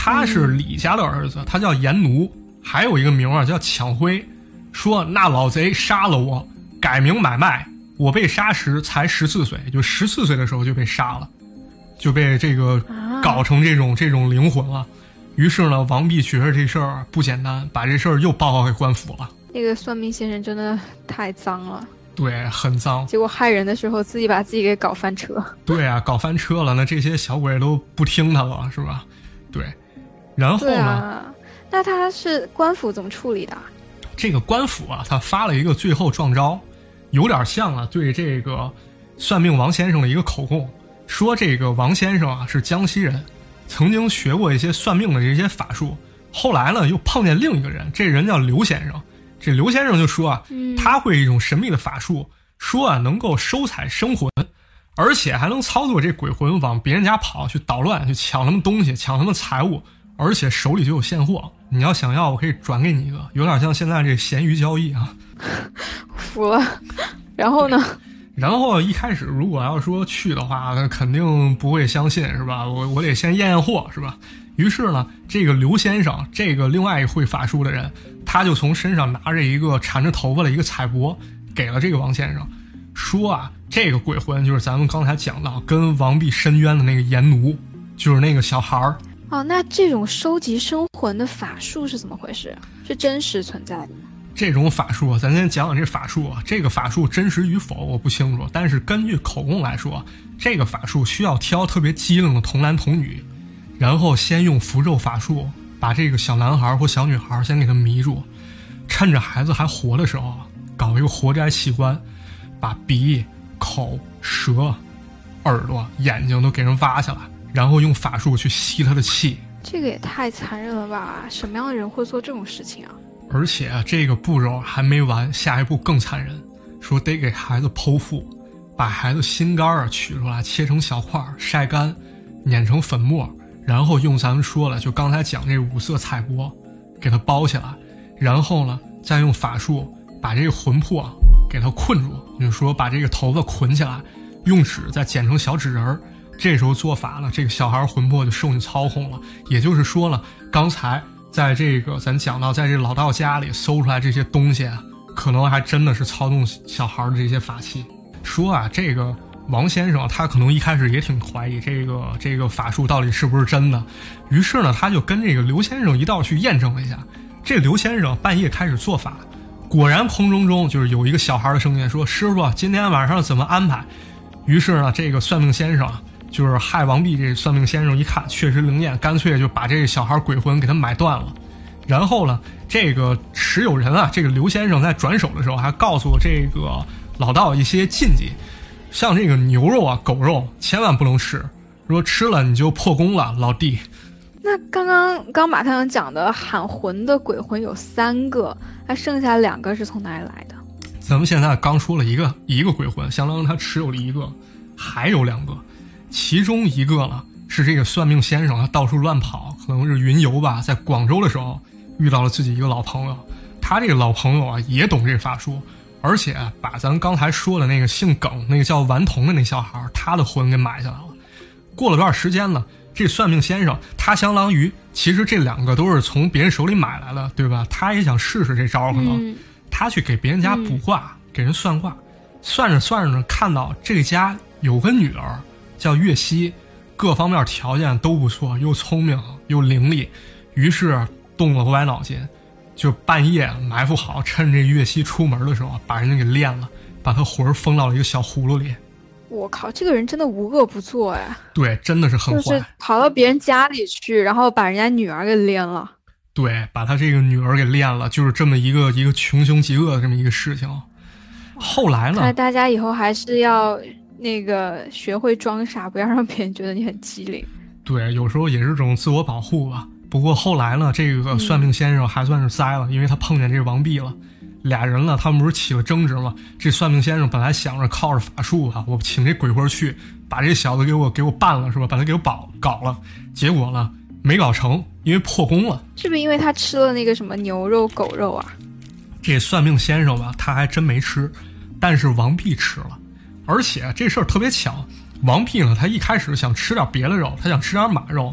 他是李家的儿子，他叫颜奴，还有一个名叫抢辉，说那老贼杀了我，改名买卖，我被杀时才14岁，就14岁的时候就被杀了，就被这个搞成这种灵魂了。于是呢，王弼觉得这事儿不简单，把这事儿又报告给官府了。 那个算命先生真的太脏了， 对，很脏。结果害人的时候自己把自己给搞翻车。 对啊，搞翻车了，那这些小鬼都不听他了，是吧？对。然后呢？ 那他是官府怎么处理的？ 这个官府啊，他发了一个最后状招，有点像啊对这个算命王先生的一个口供，说这个王先生啊是江西人，曾经学过一些算命的这些法术，后来呢又碰见另一个人，这人叫刘先生。这刘先生就说啊，他会一种神秘的法术，说啊能够收采生魂，而且还能操作这鬼魂往别人家跑，去捣乱，去抢他们东西，抢他们财物，而且手里就有现货，你要想要我可以转给你一个，有点像现在这闲鱼交易啊。 服了。然后呢？ 然后一开始如果要说去的话，那肯定不会相信，是吧？我得先验验货，是吧？于是呢，这个刘先生，这个另外一会法术的人，他就从身上拿着一个缠着头发的一个彩帛，给了这个王先生，说啊，这个鬼魂就是咱们刚才讲到跟王弼申冤的那个颜奴，就是那个小孩儿。 哦，那这种收集生魂的法术是怎么回事？是真实存在的吗？ 这种法术，咱先讲讲这法术啊。这个法术真实与否我不清楚，但是根据口供来说，这个法术需要挑特别机灵的童男童女，然后先用符咒法术把这个小男孩或小女孩先给他迷住，趁着孩子还活的时候搞一个活摘器官，把鼻、口、舌、耳朵、眼睛都给人挖下来，然后用法术去吸他的气。 这个也太残忍了吧，什么样的人会做这种事情啊？ 而且这个步骤还没完，下一步更残忍，说得给孩子剖腹，把孩子心肝取出来，切成小块，晒干，碾成粉末，然后用咱们说了就刚才讲这五色彩帛给它包起来，然后呢再用法术把这个魂魄给它困住，就是说把这个头发捆起来，用纸再剪成小纸人，这时候做法了，这个小孩魂魄就受你操控了。也就是说了，刚才在这个咱讲到在这老道家里搜出来这些东西啊，可能还真的是操纵小孩的这些法器。说啊，这个王先生他可能一开始也挺怀疑这个法术到底是不是真的，于是呢他就跟这个刘先生一道去验证了一下。这刘先生半夜开始做法，果然空中中就是有一个小孩的声音说，师傅今天晚上怎么安排。于是呢这个算命先生就是害王弼，这算命先生一看确实灵验，干脆就把这个小孩鬼魂给他买断了。然后呢这个持有人啊，这个刘先生在转手的时候还告诉这个老道一些禁忌，像这个牛肉啊、狗肉千万不能吃，说吃了你就破功了，老弟。 那刚马太阳讲的喊魂的鬼魂有3个，那剩下2个是从哪里来的？ 咱们现在刚说了一个鬼魂，相当于他持有了1个，还有2个，其中一个呢是这个算命先生，他到处乱跑，可能是云游吧，在广州的时候遇到了自己一个老朋友，他这个老朋友啊也懂这法术，而且把咱刚才说的那个姓耿那个叫顽童的那小孩他的魂给买下来了。过了段时间呢，这算命先生他相当于其实这2个都是从别人手里买来的，对吧？他也想试试这招，可能他去给别人家卜卦，给人算卦，算着算着看到这家有个女儿叫月溪，各方面条件都不错，又聪明又伶俐，于是动了歪脑筋，就半夜埋伏好，趁这月溪出门的时候把人家给炼了，把他魂封到了一个小葫芦里。 我靠，这个人真的无恶不作哎！ 对，真的是很坏， 就是跑到别人家里去，然后把人家女儿给炼了。 对，把他这个女儿给炼了，就是这么一个穷凶极恶的这么一个事情。后来呢？ 看来大家以后还是要那个学会装傻，不要让别人觉得你很机灵。 对，有时候也是种自我保护吧。不过后来呢，这个算命先生还算是栽了，因为他碰见这个王弼了。俩人呢，他们不是起了争执吗？这算命先生本来想着靠着法术啊，我请这鬼魂去把这小子给我办了，是吧？把他给我搞了。结果呢，没搞成，因为破功了。 是不是因为他吃了那个什么牛肉、狗肉啊？ 这算命先生吧，他还真没吃，但是王弼吃了。而且这事儿特别巧，王弼呢，他一开始想吃点别的肉，他想吃点马肉，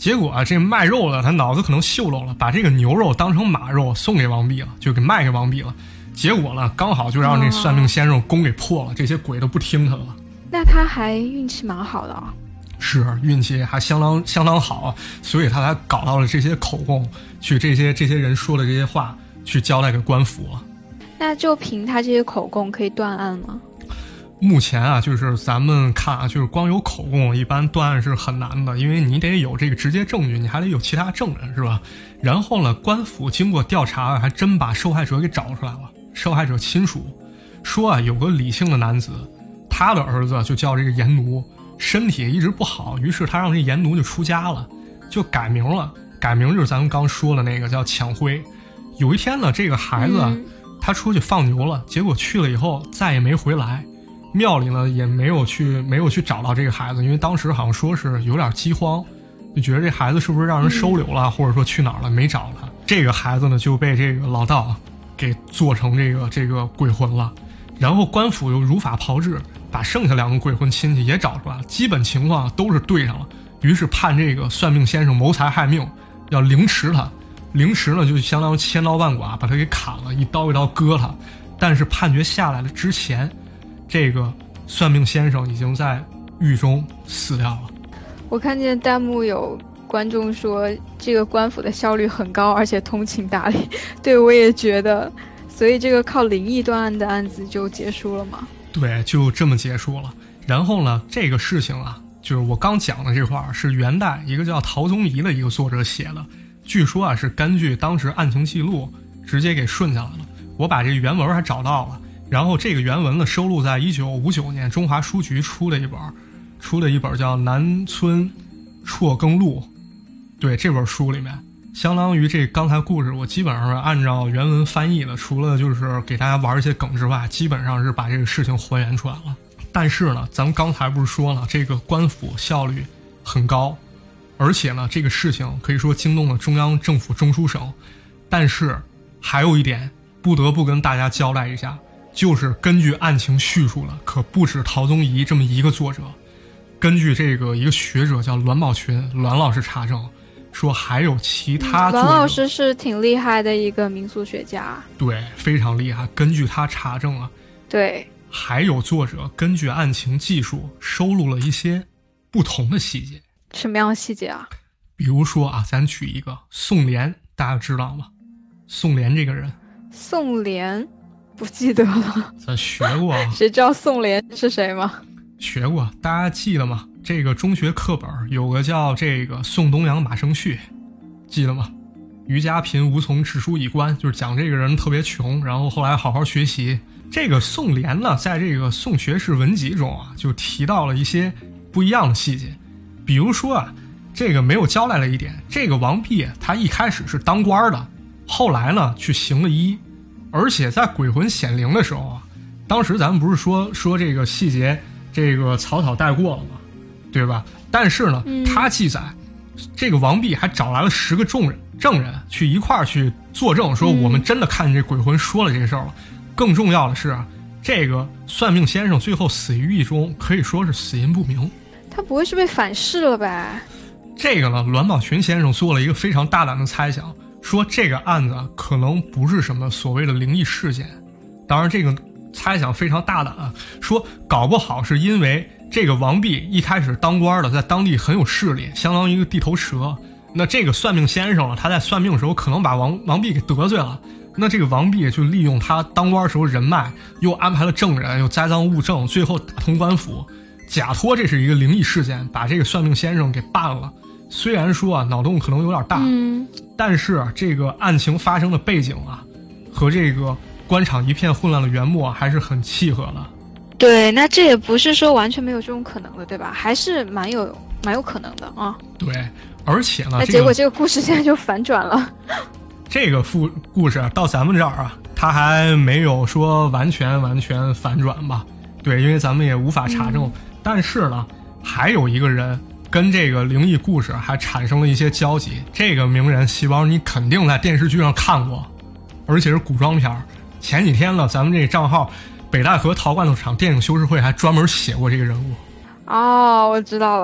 结果啊，这卖肉的他脑子可能秀漏了，把这个牛肉当成马肉送给王弼了，就给卖给王弼了。结果呢，刚好就让这算命先生功给破了，这些鬼都不听他了。 那他还运气蛮好的啊。 是，运气还相当好，所以他才搞到了这些口供，去这些人说的这些话去交代给官府了。 那就凭他这些口供可以断案吗？ 目前啊，就是咱们看啊，就是光有口供，一般断案是很难的，因为你得有这个直接证据，你还得有其他证人，是吧？然后呢，官府经过调查，还真把受害者给找出来了。受害者亲属说啊，有个李姓的男子，他的儿子就叫这个严奴，身体一直不好，于是他让这严奴就出家了，就改名了。改名就是咱们刚说的那个叫抢辉。有一天呢，这个孩子他出去放牛了，结果去了以后再也没回来。庙里呢也没有去找到这个孩子，因为当时好像说是有点饥荒，就觉得这孩子是不是让人收留了，或者说去哪儿了，没找他。这个孩子呢就被这个老道给做成这个鬼魂了。然后官府又如法炮制，把剩下2个鬼魂亲戚也找出来了，基本情况都是对上了。于是判这个算命先生谋财害命，要凌迟他。凌迟呢就相当于千刀万剐，把他给砍了，一刀一刀割他。但是判决下来了之前，这个算命先生已经在狱中死掉了。 我看见弹幕有观众说这个官府的效率很高，而且通情达理。对，我也觉得。所以这个靠灵异断案的案子就结束了吗？ 对，就这么结束了。然后呢，这个事情啊，就是我刚讲的这块儿是元代一个叫陶宗仪的一个作者写的，据说啊是根据当时案情记录直接给顺下来了。我把这个原文还找到了。然后这个原文呢收录在1959年中华书局出的一本叫《南村辍耕录》，对，这本书里面相当于这刚才故事我基本上是按照原文翻译的，除了就是给大家玩一些梗之外，基本上是把这个事情还原出来了。但是呢，咱们刚才不是说了，这个官府效率很高，而且呢这个事情可以说惊动了中央政府中书省。但是还有一点不得不跟大家交代一下，就是根据案情叙述了，可不止陶宗仪这么一个作者，根据这个一个学者叫栾宝群，栾老师查证说还有其他作者。 栾老师是挺厉害的一个民俗学家， 对，非常厉害。根据他查证啊， 对， 还有作者根据案情记述收录了一些不同的细节。 什么样的细节啊？ 比如说啊，咱举一个宋濂，大家知道吗？宋濂这个人， 宋濂不记得了， 咱学过啊。 谁知道宋濂是谁吗？ 学过，大家记得吗？这个中学课本有个叫这个宋东阳马生绪，记得吗？余家贫无从治书以官，就是讲这个人特别穷，然后后来好好学习。这个宋濂呢，在这个《宋学士文集》中啊，就提到了一些不一样的细节。比如说啊，这个没有交代了一点，这个王弼他一开始是当官的，后来呢去行了医，而且在鬼魂显灵的时候啊，当时咱们不是说这个细节这个草草带过了吗？对吧？但是呢，他记载这个王弼还找来了10个证人去一块儿去作证，说我们真的看见这鬼魂说了这事儿了。更重要的是，这个算命先生最后死于狱中，可以说是死因不明。 他不会是被反噬了呗？ 这个呢，栾宝群先生做了一个非常大胆的猜想，说这个案子可能不是什么所谓的灵异事件。当然这个猜想非常大胆啊，说搞不好是因为这个王弼一开始当官的，在当地很有势力，相当于一个地头蛇。那这个算命先生他在算命的时候可能把王弼给得罪了，那这个王弼就利用他当官的时候人脉，又安排了证人，又栽赃物证，最后打通官府，假托这是一个灵异事件，把这个算命先生给办了。虽然说啊脑洞可能有点大，但是这个案情发生的背景啊，和这个官场一片混乱的元末还是很契合的。 对，那这也不是说完全没有这种可能的，对吧？还是蛮有可能的啊。对， 而且呢， 那结果这个故事现在就反转了。 这个故事到咱们这儿啊，它还没有说完全反转吧？对，因为咱们也无法查证。但是呢，还有一个人跟这个灵异故事还产生了一些交集。这个名人，细胞你肯定在电视剧上看过，而且是古装片。前几天呢，咱们这个账号北戴河陶罐头厂电影修饰会还专门写过这个人物。 哦，我知道了，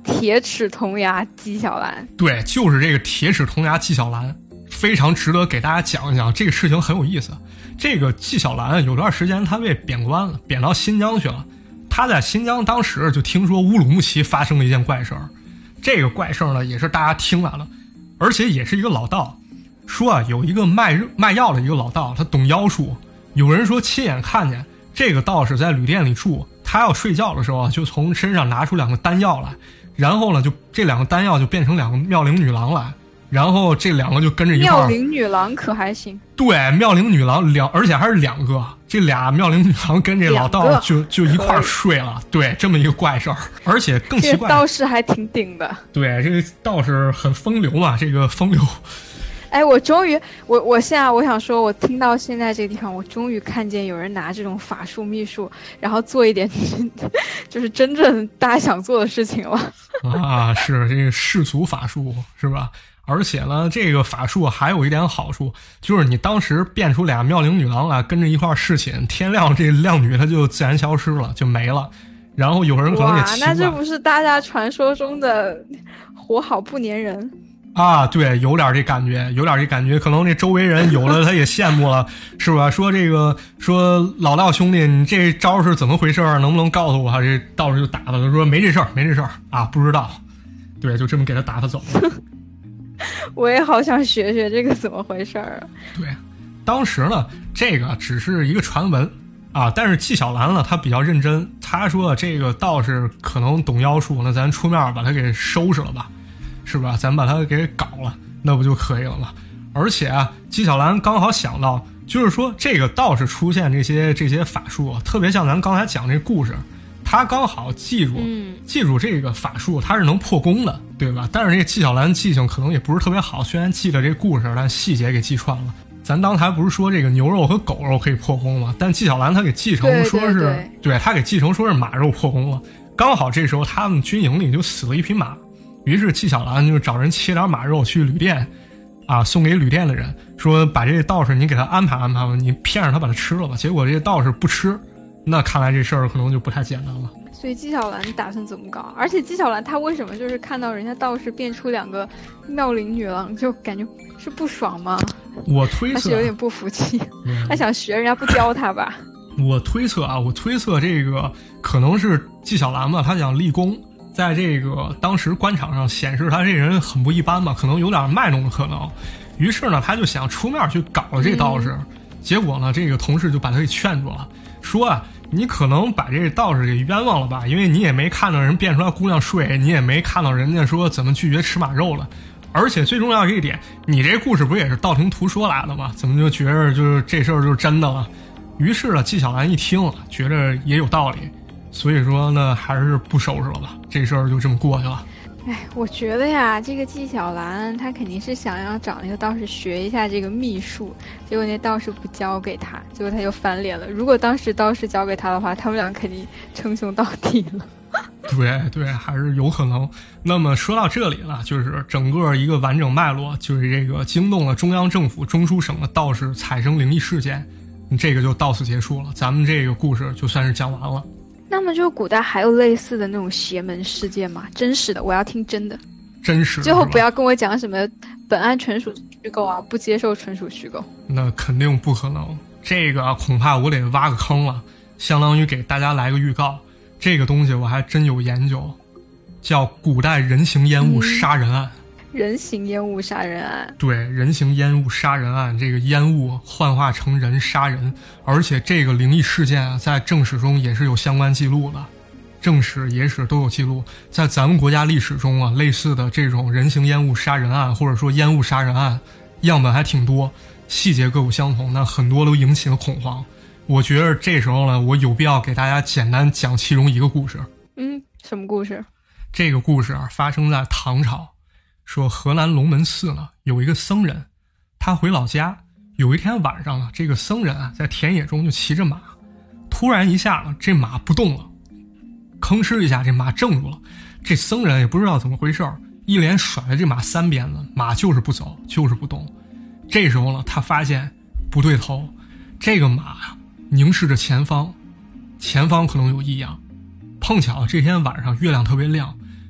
铁齿铜牙纪晓岚。 对，就是这个铁齿铜牙纪晓岚，非常值得给大家讲一讲。这个事情很有意思。这个纪晓岚有段时间他被贬官了，贬到新疆去了。他在新疆当时就听说乌鲁木齐发生了一件怪事儿，这个怪事儿呢也是大家听来了，而且也是一个老道。说啊，有一个卖药的一个老道，他懂妖术。有人说亲眼看见这个道士在旅店里住，他要睡觉的时候就从身上拿出2个丹药来，然后呢就这2个丹药就变成2个妙龄女郎来，然后这2个就跟着一块儿。 妙龄女郎可还行？ 对，妙龄女郎而且还是2个，这俩妙龄女郎跟这老道就一块儿睡了。对，这么一个怪事儿，而且更奇怪， 这个道士还挺顶的。 对，这个道士很风流嘛，这个风流。 哎，我终于，我现在我想说，我听到现在这个地方，我终于看见有人拿这种法术秘术，然后做一点就是真正大家想做的事情了。 啊，是这个世俗法术是吧？而且呢，这个法术还有一点好处，就是你当时变出俩妙龄女郎来跟着一块儿侍寝，天亮这靓女她就自然消失了，就没了。然后有人可能也奇怪， 那这不是大家传说中的活好不粘人啊？对，有点这感觉，可能这周围人有了他也羡慕了，是吧？说老道兄弟，你这招是怎么回事？能不能告诉我？这道士就打他，他说没这事儿啊，不知道。对，就这么给他打他走了。 我也好想学学这个怎么回事啊。 对，当时呢，这个只是一个传闻啊，但是纪晓岚呢，他比较认真，他说这个道士可能懂妖术，那咱出面把他给收拾了吧，是吧？咱把他给搞了，那不就可以了吗？而且啊，纪晓岚刚好想到，就是说这个道士出现这些法术，特别像咱刚才讲这故事，他刚好记住这个法术，他是能破功的，对吧？但是这个纪晓岚记性可能也不是特别好，虽然记得这故事，但细节给记串了。咱刚才不是说这个牛肉和狗肉可以破功吗？但纪晓岚他给记成说是，对，他给记成说是马肉破功了。刚好这时候他们军营里就死了一匹马，于是纪晓岚就找人切点马肉去旅店啊，送给旅店的人，说把这道士你给他安排安排吧，你骗着他把他吃了吧。结果这道士不吃，那看来这事儿可能就不太简单了。 所以纪晓岚打算怎么搞？而且纪晓岚他为什么就是看到人家道士变出2个妙龄女郎，就感觉是不爽吗？ 我推测他是有点不服气，他想学人家不教他吧？ 我推测这个可能是纪晓岚吧，他想立功，在这个当时官场上显示他这人很不一般嘛，可能有点卖弄的可能。于是呢，他就想出面去搞了这道士。结果呢，这个同事就把他给劝住了，说啊，你可能把这道士给冤枉了吧，因为你也没看到人变出来姑娘睡，你也没看到人家说怎么拒绝吃马肉了。而且最重要这一点，你这故事不也是道听途说来的吗？怎么就觉得就是这事儿就是真的了？于是呢，纪晓岚一听觉得也有道理，所以说呢，还是不收拾了吧，这事儿就这么过去了。 哎，我觉得呀，这个纪晓岚他肯定是想要找那个道士学一下这个秘术，结果那道士不教给他，结果他就翻脸了。如果当时道士教给他的话，他们俩肯定称兄道弟了。 对，还是有可能。那么说到这里了，就是整个一个完整脉络，就是这个惊动了中央政府中书省的道士采生灵异事件，这个就到此结束了，咱们这个故事就算是讲完了。 那么就古代还有类似的那种邪门事件吗？真实的，我要听真的。 真实的， 最后不要跟我讲什么本案纯属虚构啊，不接受纯属虚构。 那肯定不可能，这个恐怕我得挖个坑了，相当于给大家来个预告。这个东西我还真有研究，叫古代人形烟雾杀人案。 人形烟雾杀人案，对， 人形烟雾杀人案，这个烟雾幻化成人杀人，而且这个灵异事件啊，在正史中也是有相关记录的，正史、野史都有记录。在咱们国家历史中啊，类似的这种人形烟雾杀人案，或者说烟雾杀人案，样本还挺多，细节各不相同，那很多都引起了恐慌。我觉得这时候呢，我有必要给大家简单讲其中一个故事。 什么故事？ 这个故事啊，发生在唐朝。说河南龙门寺呢有一个僧人，他回老家，有一天晚上呢，这个僧人啊在田野中就骑着马，突然一下呢这马不动了，吭哧一下这马怔住了，这僧人也不知道怎么回事，一连甩了这马3鞭子，马就是不走，就是不动。这时候呢他发现不对头，这个马凝视着前方可能有异样，碰巧这天晚上月亮特别亮，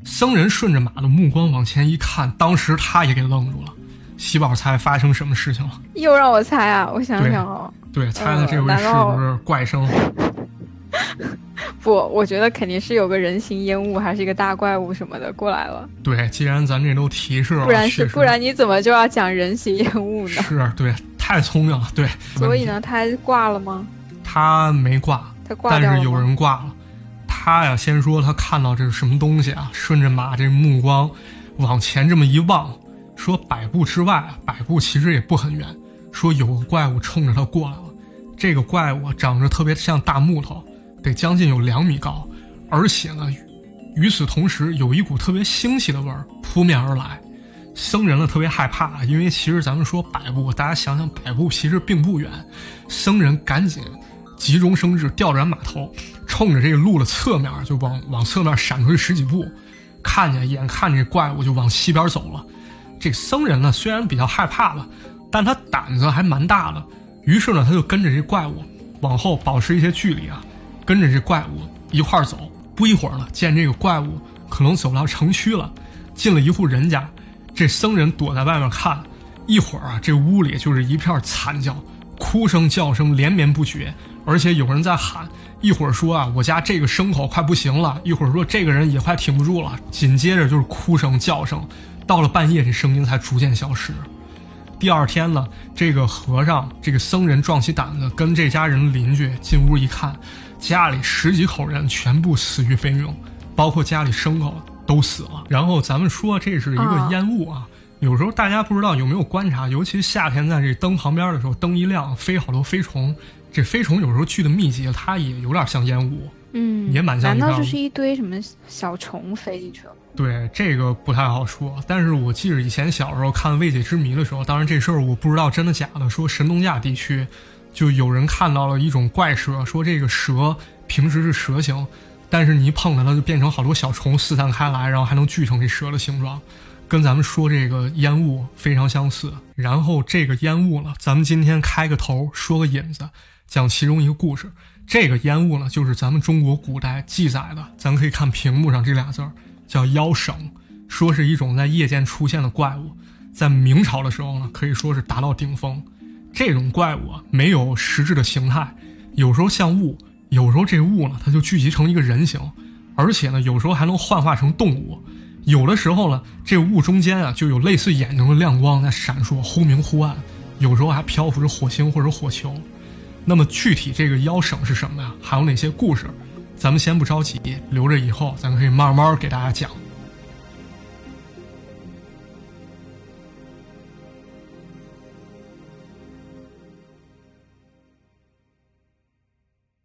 僧人顺着马的目光往前一看，当时他也给愣住了。喜宝猜发生什么事情了？ 又让我猜啊，我想想哦。 对，猜的这回是不是怪声？ 不，我觉得肯定是有个人形烟雾，还是一个大怪物什么的过来了。 对，既然咱这都提示了， 不然你怎么就要讲人形烟雾呢？ 是，对，太聪明了，对。 所以呢，他挂了吗？ 他没挂， 他挂掉了吗？ 但是有人挂了。他呀，先说他看到这是什么东西啊，顺着马这目光往前这么一望，说100步之外，100步其实也不很远，说有个怪物冲着他过来了。这个怪物长着特别像大木头，得将近有2米高，而且呢，与此同时有一股特别腥气的味儿扑面而来。僧人呢特别害怕，因为其实咱们说100步，大家想想100步其实并不远。僧人赶紧急中生智，调转马头，冲着这个路的侧面就往侧面闪出去10几步，眼看这怪物就往西边走了。这僧人呢虽然比较害怕了，但他胆子还蛮大的，于是呢他就跟着这怪物往后保持一些距离啊，跟着这怪物一块走。不一会儿呢，见这个怪物可能走到城区了，进了一户人家，这僧人躲在外面看，一会儿啊，这屋里就是一片惨叫，哭声叫声连绵不绝，而且有人在喊，一会儿说啊我家这个牲口快不行了，一会儿说这个人也快挺不住了，紧接着就是哭声叫声，到了半夜这声音才逐渐消失。第二天呢，这个和尚这个僧人壮起胆子跟这家人邻居进屋一看，家里10几口人全部死于非命，包括家里牲口都死了。然后咱们说这是一个烟雾啊，有时候大家不知道有没有观察，尤其夏天在这灯旁边的时候，灯一亮飞好多飞虫，这飞虫有时候聚的密集，它也有点像烟雾，也蛮像。 难道就是一堆什么小虫飞进去了？ 对，这个不太好说，但是我记得以前小时候看《未解之谜》的时候，当然这事儿我不知道真的假的，说神农架地区就有人看到了一种怪蛇，说这个蛇平时是蛇形，但是你一碰它就变成好多小虫四散开来，然后还能聚成这蛇的形状，跟咱们说这个烟雾非常相似。然后这个烟雾呢，咱们今天开个头说个引子，讲其中一个故事。这个烟雾呢，就是咱们中国古代记载的，咱可以看屏幕上这俩字儿，叫妖省，说是一种在夜间出现的怪物，在明朝的时候呢，可以说是达到顶峰。这种怪物啊，没有实质的形态，有时候像雾，有时候这雾呢，它就聚集成一个人形，而且呢，有时候还能幻化成动物。有的时候呢，这雾中间啊，就有类似眼睛的亮光在闪烁，忽明忽暗，有时候还漂浮着火星或者火球。那么具体这个妖省是什么呀？还有哪些故事？咱们先不着急，留着以后咱可以慢慢给大家讲。